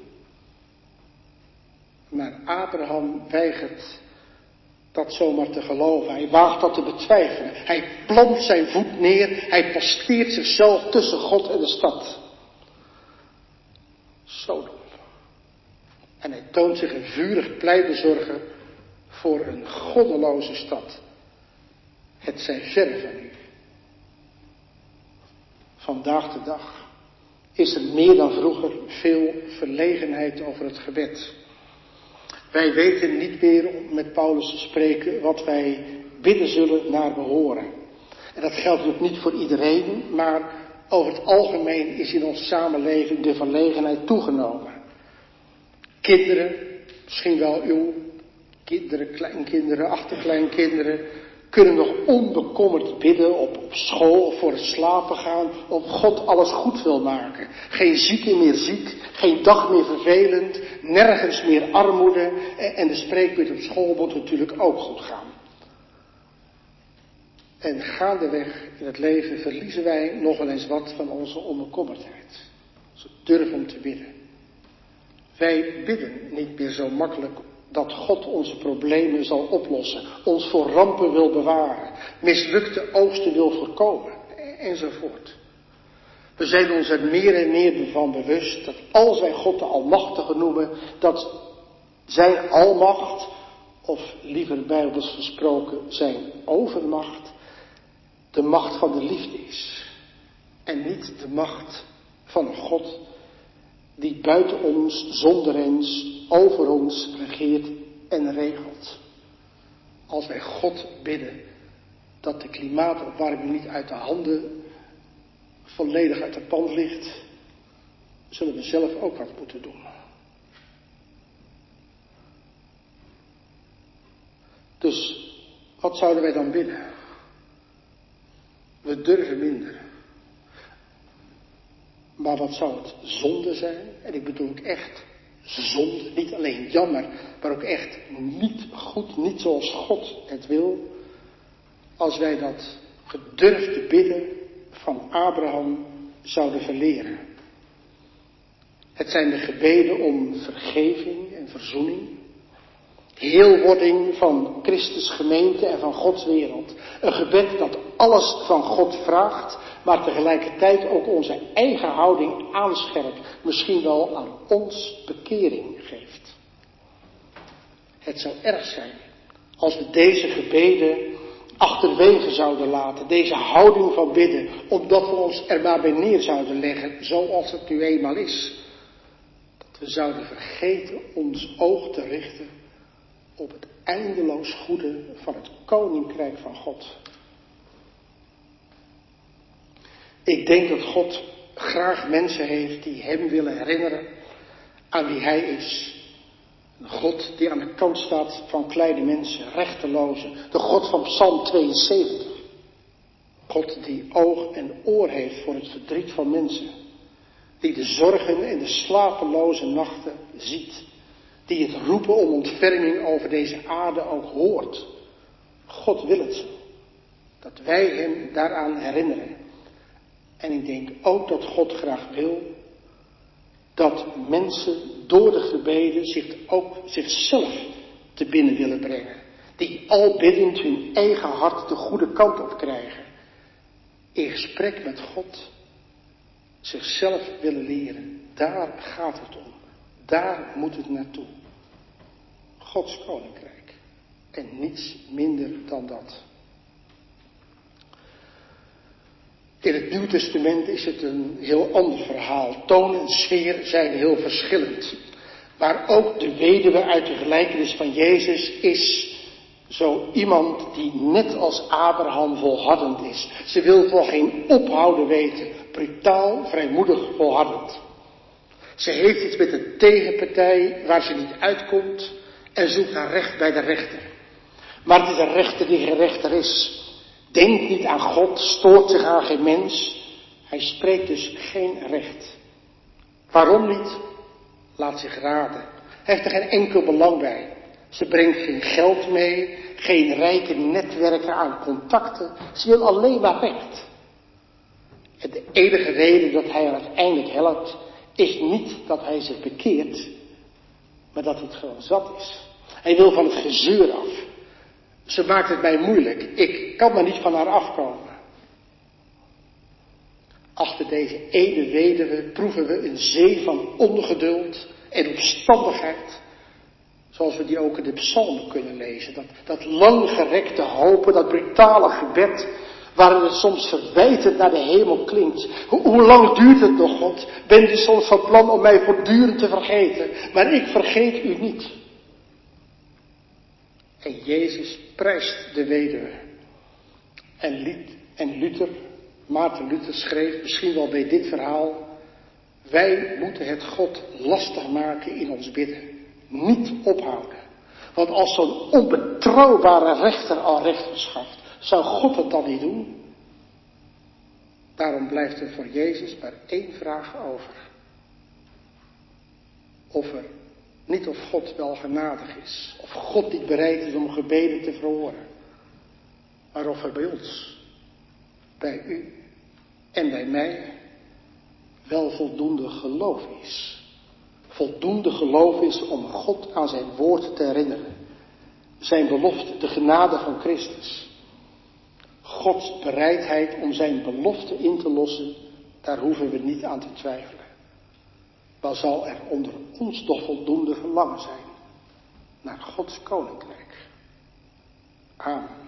Maar Abraham weigert dat zomaar te geloven. Hij waagt dat te betwijfelen. Hij plant zijn voet neer. Hij posteert zichzelf tussen God en de stad. Sodom. En hij toont zich een vurig pleitbezorger voor een goddeloze stad. Het zij verre van u. Vandaag de dag is er meer dan vroeger veel verlegenheid over het gebed. Wij weten niet meer, om met Paulus te spreken, wat wij bidden zullen naar behoren. En dat geldt ook niet voor iedereen, maar over het algemeen is in onze samenleving de verlegenheid toegenomen. Kinderen, misschien wel uw kinderen, kleinkinderen, achterkleinkinderen, kunnen nog onbekommerd bidden op school of voor het slapen gaan, of God alles goed wil maken. Geen zieke meer ziek, geen dag meer vervelend, nergens meer armoede en de spreekbeurt op school moet natuurlijk ook goed gaan. En gaandeweg in het leven verliezen wij nog wel eens wat van onze onbekommerdheid. Onze durf om te bidden. Wij bidden niet meer zo makkelijk dat God onze problemen zal oplossen, ons voor rampen wil bewaren, mislukte oogsten wil voorkomen, enzovoort. We zijn ons er meer en meer van bewust dat als wij God de Almachtige noemen, dat zijn almacht, of liever bijbels gesproken zijn overmacht, de macht van de liefde is. En niet de macht van een God die buiten ons, zonder ons, over ons regeert en regelt. Als wij God bidden dat de klimaatopwarming niet uit de handen volledig uit de pan ligt, zullen we zelf ook wat moeten doen. Dus, wat zouden wij dan bidden? We durven minder. Maar wat zou het zonde zijn? En ik bedoel ook echt zonde, niet alleen jammer, maar ook echt niet goed, niet zoals God het wil. Als wij dat gedurfde bidden van Abraham zouden verleren. Het zijn de gebeden om vergeving en verzoening. Heelwording van Christus gemeente en van Gods wereld. Een gebed dat alles van God vraagt, maar tegelijkertijd ook onze eigen houding aanscherpt. Misschien wel aan ons bekering geeft. Het zou erg zijn als we deze gebeden achterwege zouden laten. Deze houding van bidden, omdat we ons er maar bij neer zouden leggen, zoals het nu eenmaal is. Dat we zouden vergeten ons oog te richten op het eindeloos goede van het koninkrijk van God. Ik denk dat God graag mensen heeft die hem willen herinneren aan wie hij is. Een God die aan de kant staat van kleine mensen, rechtelozen. De God van Psalm 72. God die oog en oor heeft voor het verdriet van mensen. Die de zorgen en de slapeloze nachten ziet. Die het roepen om ontferming over deze aarde ook hoort. God wil het. Dat wij hem daaraan herinneren. En ik denk ook dat God graag wil dat mensen door de gebeden zichzelf te binnen willen brengen. Die al biddend hun eigen hart de goede kant op krijgen. In gesprek met God zichzelf willen leren. Daar gaat het om. Daar moet het naartoe. Gods koninkrijk. En niets minder dan dat. In het Nieuw Testament is het een heel ander verhaal. Toon en sfeer zijn heel verschillend. Maar ook de weduwe uit de gelijkenis van Jezus is zo iemand die net als Abraham volhardend is. Ze wil voor geen ophouden weten. Brutaal, vrijmoedig, volhardend. Ze heeft iets met een tegenpartij waar ze niet uitkomt en zoekt haar recht bij de rechter. Maar het is een rechter die geen rechter is. Denkt niet aan God, stoort zich aan geen mens. Hij spreekt dus geen recht. Waarom niet? Laat zich raden. Hij heeft er geen enkel belang bij. Ze brengt geen geld mee, geen rijke netwerken aan contacten. Ze wil alleen maar recht. En de enige reden dat hij haar uiteindelijk helpt, is niet dat hij zich bekeert, maar dat hij het gewoon zat is. Hij wil van het gezeur af. Ze maakt het mij moeilijk. Ik kan maar niet van haar afkomen. Achter deze ene weduwe proeven we een zee van ongeduld en opstandigheid. Zoals we die ook in de psalmen kunnen lezen. Dat langgerekte hopen, dat brutale gebed, waarin het soms verwijtend naar de hemel klinkt. Hoe lang duurt het nog, God? Bent u soms van plan om mij voortdurend te vergeten? Maar ik vergeet u niet. En Jezus prijst de weduwe. En Luther, Maarten Luther schreef misschien wel bij dit verhaal: wij moeten het God lastig maken in ons bidden. Niet ophouden. Want als zo'n onbetrouwbare rechter al recht verschaft, zou God het dan niet doen? Daarom blijft er voor Jezus maar één vraag over. Niet of God wel genadig is. Of God niet bereid is om gebeden te verhoren. Maar of er bij ons, bij u en bij mij, wel voldoende geloof is. Voldoende geloof is om God aan zijn woord te herinneren. Zijn belofte, de genade van Christus. Gods bereidheid om zijn belofte in te lossen, daar hoeven we niet aan te twijfelen. Maar zal er onder ons toch voldoende verlangen zijn naar Gods koninkrijk. Amen.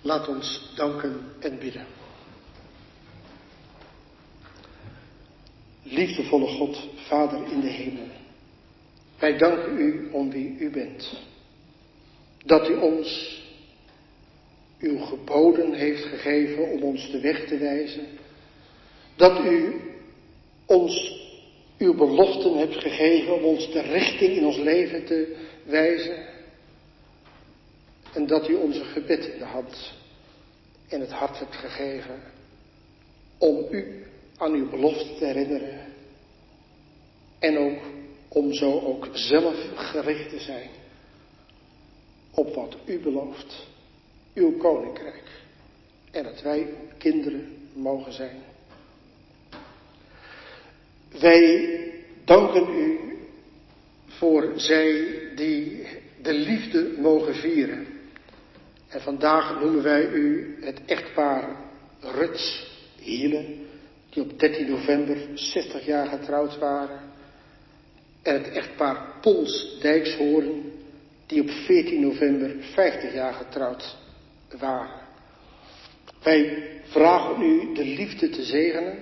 Laat ons danken en bidden. Liefdevolle God, Vader in de hemel. Wij danken u om wie u bent. Dat u ons uw geboden heeft gegeven om ons de weg te wijzen. Dat u ons uw beloften hebt gegeven om ons de richting in ons leven te wijzen. En dat u onze gebed in de hand en het hart hebt gegeven om u aan uw belofte te herinneren. En ook om zo ook zelf gericht te zijn op wat u belooft, uw koninkrijk. En dat wij uw kinderen mogen zijn. Wij danken u voor zij die de liefde mogen vieren. En vandaag noemen wij u het echtpaar Ruts Hiele, die op 13 november 60 jaar getrouwd waren. En het echtpaar Pons Dijkshoorn, die op 14 november 50 jaar getrouwd waren. Wij vragen u de liefde te zegenen.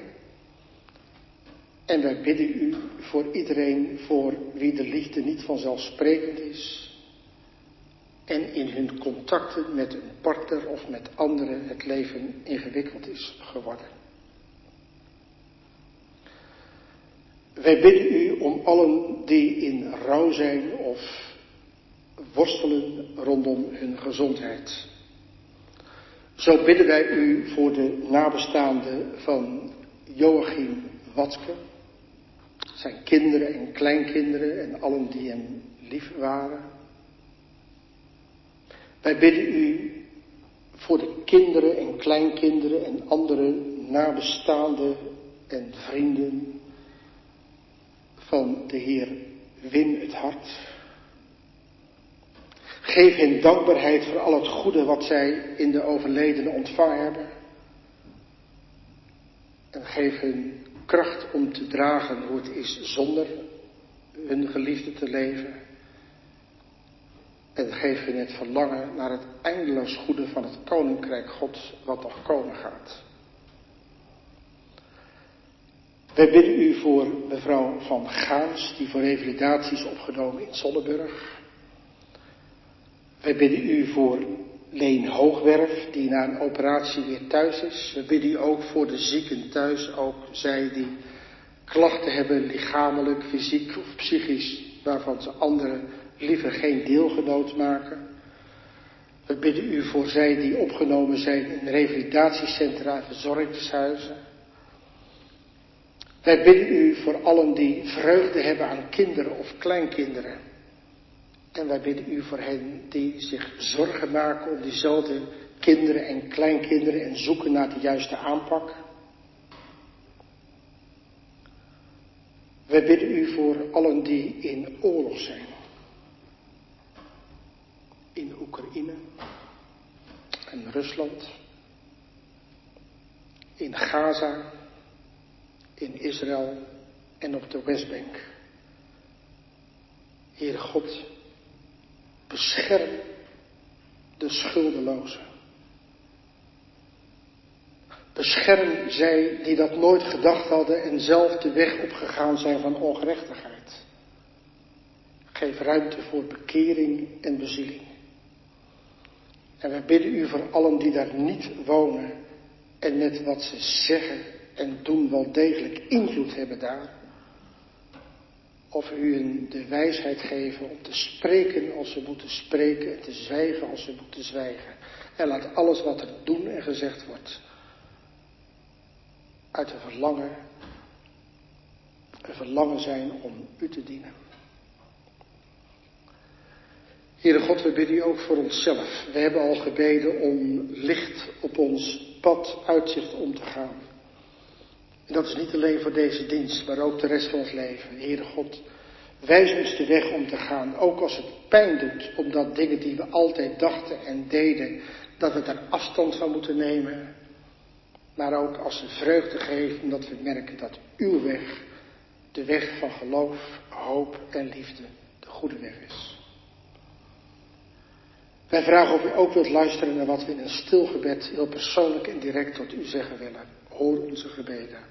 En wij bidden u voor iedereen voor wie de liefde niet vanzelfsprekend is. En in hun contacten met een partner of met anderen het leven ingewikkeld is geworden. Wij bidden u om allen die in rouw zijn of worstelen rondom hun gezondheid. Zo bidden wij u voor de nabestaanden van Joachim Watke, zijn kinderen en kleinkinderen en allen die hem lief waren. Wij bidden u voor de kinderen en kleinkinderen en andere nabestaanden en vrienden van de Heer Wim het Hart. Geef hen dankbaarheid voor al het goede wat zij in de overledene ontvangen hebben. En geef hun kracht om te dragen hoe het is zonder hun geliefde te leven. En geef hun het verlangen naar het eindeloos goede van het koninkrijk Gods wat nog komen gaat. Wij bidden u voor mevrouw Van Gaans, die voor revalidatie is opgenomen in Zonneburg. Wij bidden u voor Leen Hoogwerf, die na een operatie weer thuis is. We bidden u ook voor de zieken thuis, ook zij die klachten hebben, lichamelijk, fysiek of psychisch, waarvan ze anderen liever geen deelgenoot maken. We bidden u voor zij die opgenomen zijn in revalidatiecentra en verzorgingshuizen. Wij bidden u voor allen die vreugde hebben aan kinderen of kleinkinderen. En wij bidden u voor hen die zich zorgen maken om diezelfde kinderen en kleinkinderen en zoeken naar de juiste aanpak. Wij bidden u voor allen die in oorlog zijn. In Oekraïne en Rusland. In Gaza. In Israël en op de Westbank. Heere God, bescherm de schuldelozen. Bescherm zij die dat nooit gedacht hadden en zelf de weg opgegaan zijn van ongerechtigheid. Geef ruimte voor bekering en bezieling. En wij bidden u voor allen die daar niet wonen en met wat ze zeggen en doen wel degelijk invloed hebben daar. Of u hen de wijsheid geven om te spreken als ze moeten spreken en te zwijgen als ze moeten zwijgen. En laat alles wat er doen en gezegd wordt uit een verlangen zijn om u te dienen. Heere God, we bidden u ook voor onszelf. We hebben al gebeden om licht op ons pad uitzicht om te gaan. En dat is niet alleen voor deze dienst, maar ook de rest van ons leven. Heere God, wijs ons de weg om te gaan, ook als het pijn doet, omdat dingen die we altijd dachten en deden, dat we daar afstand van moeten nemen. Maar ook als ze vreugde geeft, omdat we merken dat uw weg, de weg van geloof, hoop en liefde, de goede weg is. Wij vragen of u ook wilt luisteren naar wat we in een stil gebed heel persoonlijk en direct tot u zeggen willen. Hoor onze gebeden.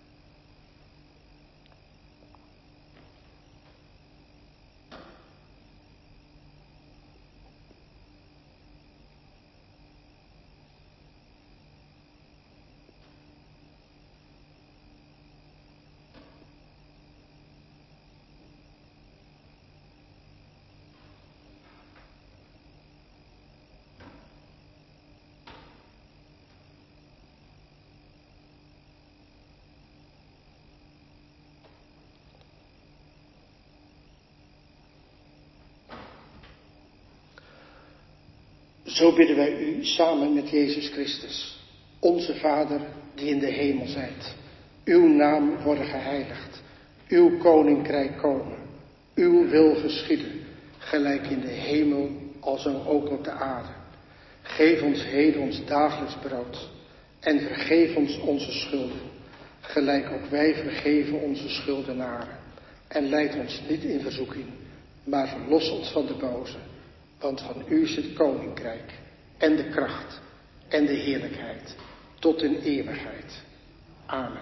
Zo bidden wij u samen met Jezus Christus, onze Vader die in de hemel zijt. Uw naam worden geheiligd, uw koninkrijk komen, uw wil geschieden, gelijk in de hemel alzo ook op de aarde. Geef ons heden ons dagelijks brood en vergeef ons onze schulden, gelijk ook wij vergeven onze schuldenaren. En leid ons niet in verzoeking, maar verlos ons van de boze. Want van u is het koninkrijk en de kracht en de heerlijkheid tot in eeuwigheid. Amen.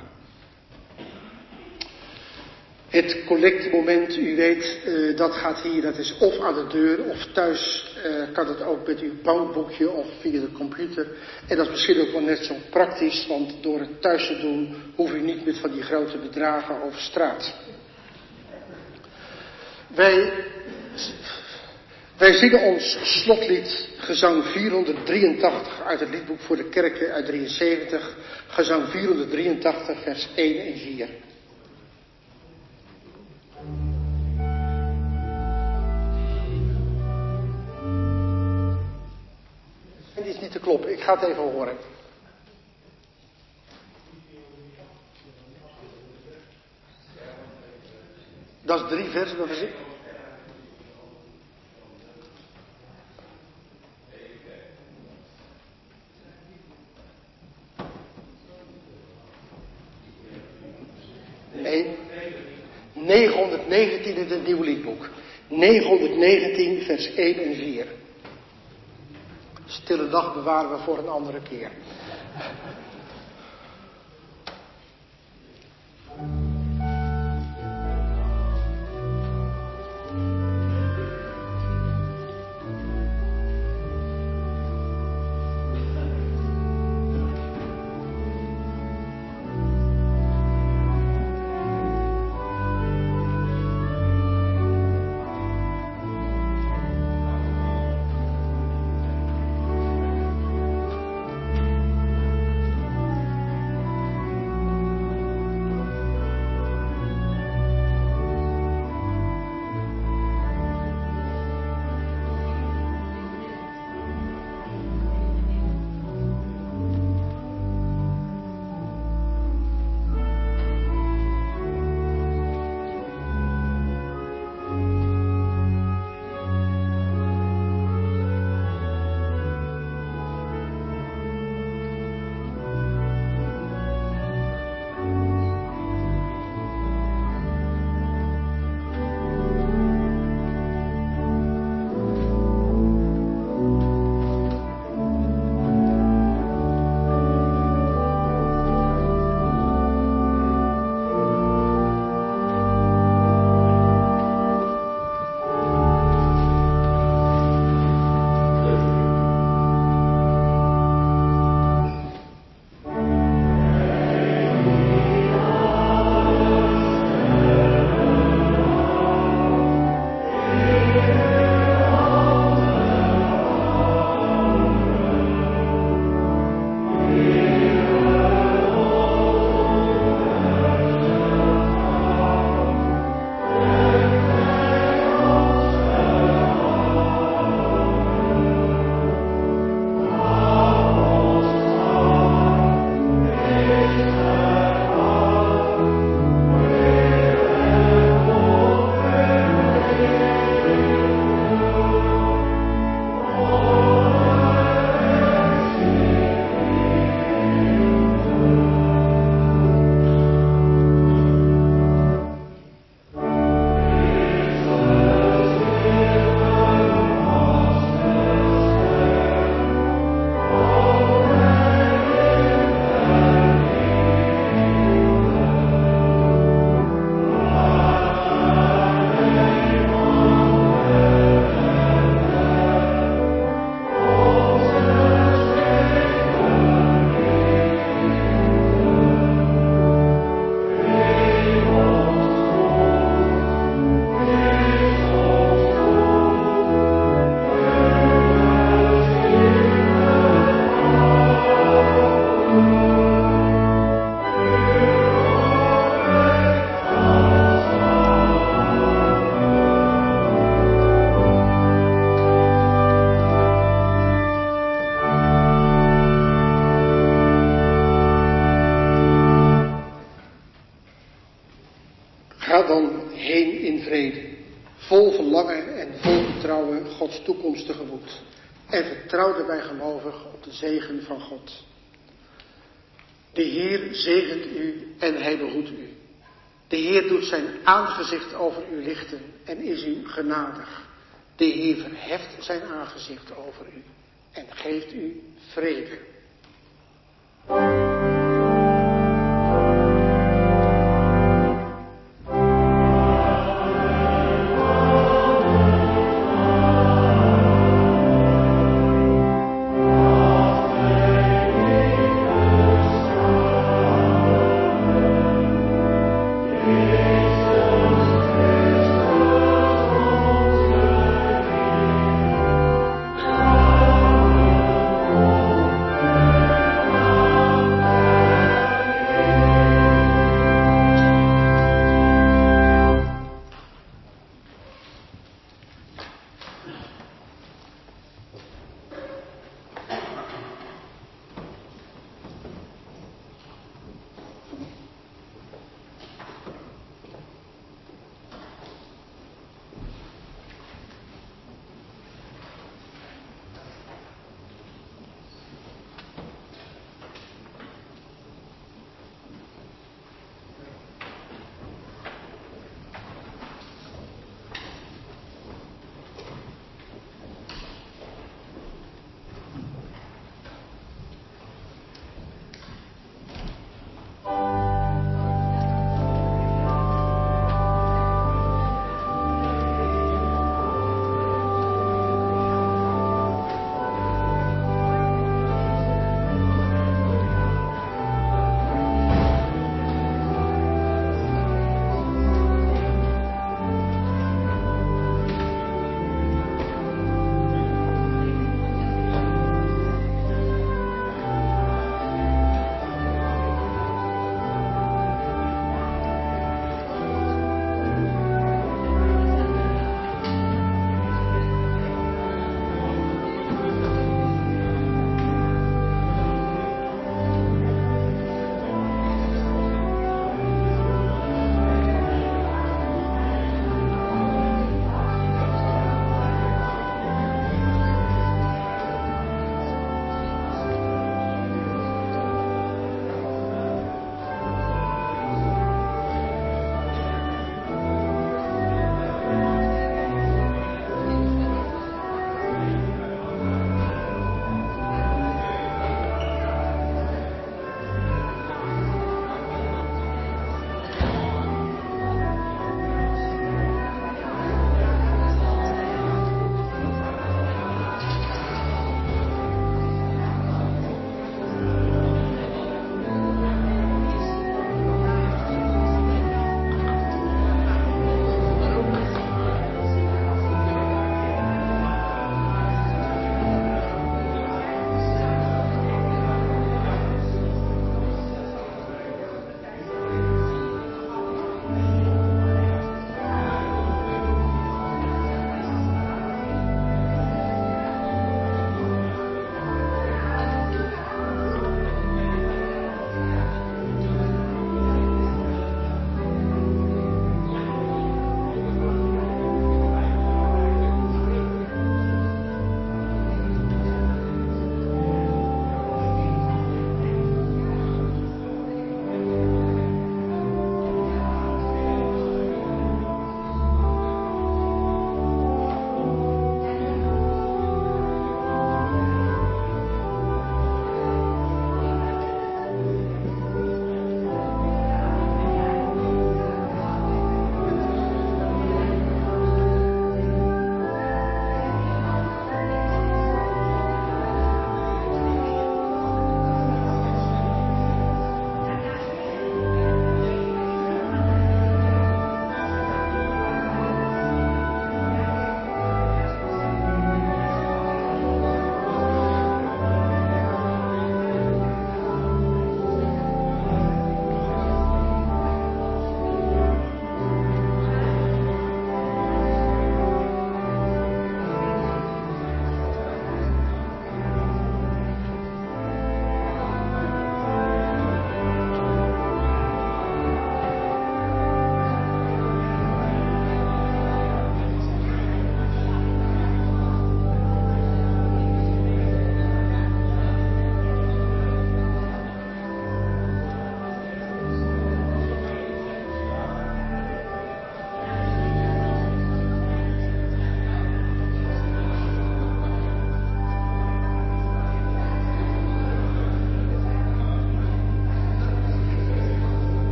Het collectemoment, u weet, dat gaat hier, dat is of aan de deur of thuis kan het ook met uw bankboekje of via de computer. En dat is misschien ook wel net zo praktisch, want door het thuis te doen hoef u niet met van die grote bedragen over straat. Wij zingen ons slotlied, gezang 483 uit het liedboek voor de kerken uit 73, gezang 483 vers 1 en 4. Het is niet te kloppen, ik ga het even horen. Dat is 3 versen, dat is het. Nee, 919 in het nieuwe liedboek. 919 vers 1 en 4. Stille dag bewaren we voor een andere keer. Ga dan heen in vrede, vol verlangen en vol vertrouwen Gods toekomst tegemoet. En vertrouw erbij gelovig op de zegen van God. De Heer zegent u en hij behoedt u. De Heer doet zijn aangezicht over u lichten en is u genadig. De Heer verheft zijn aangezicht over u en geeft u vrede.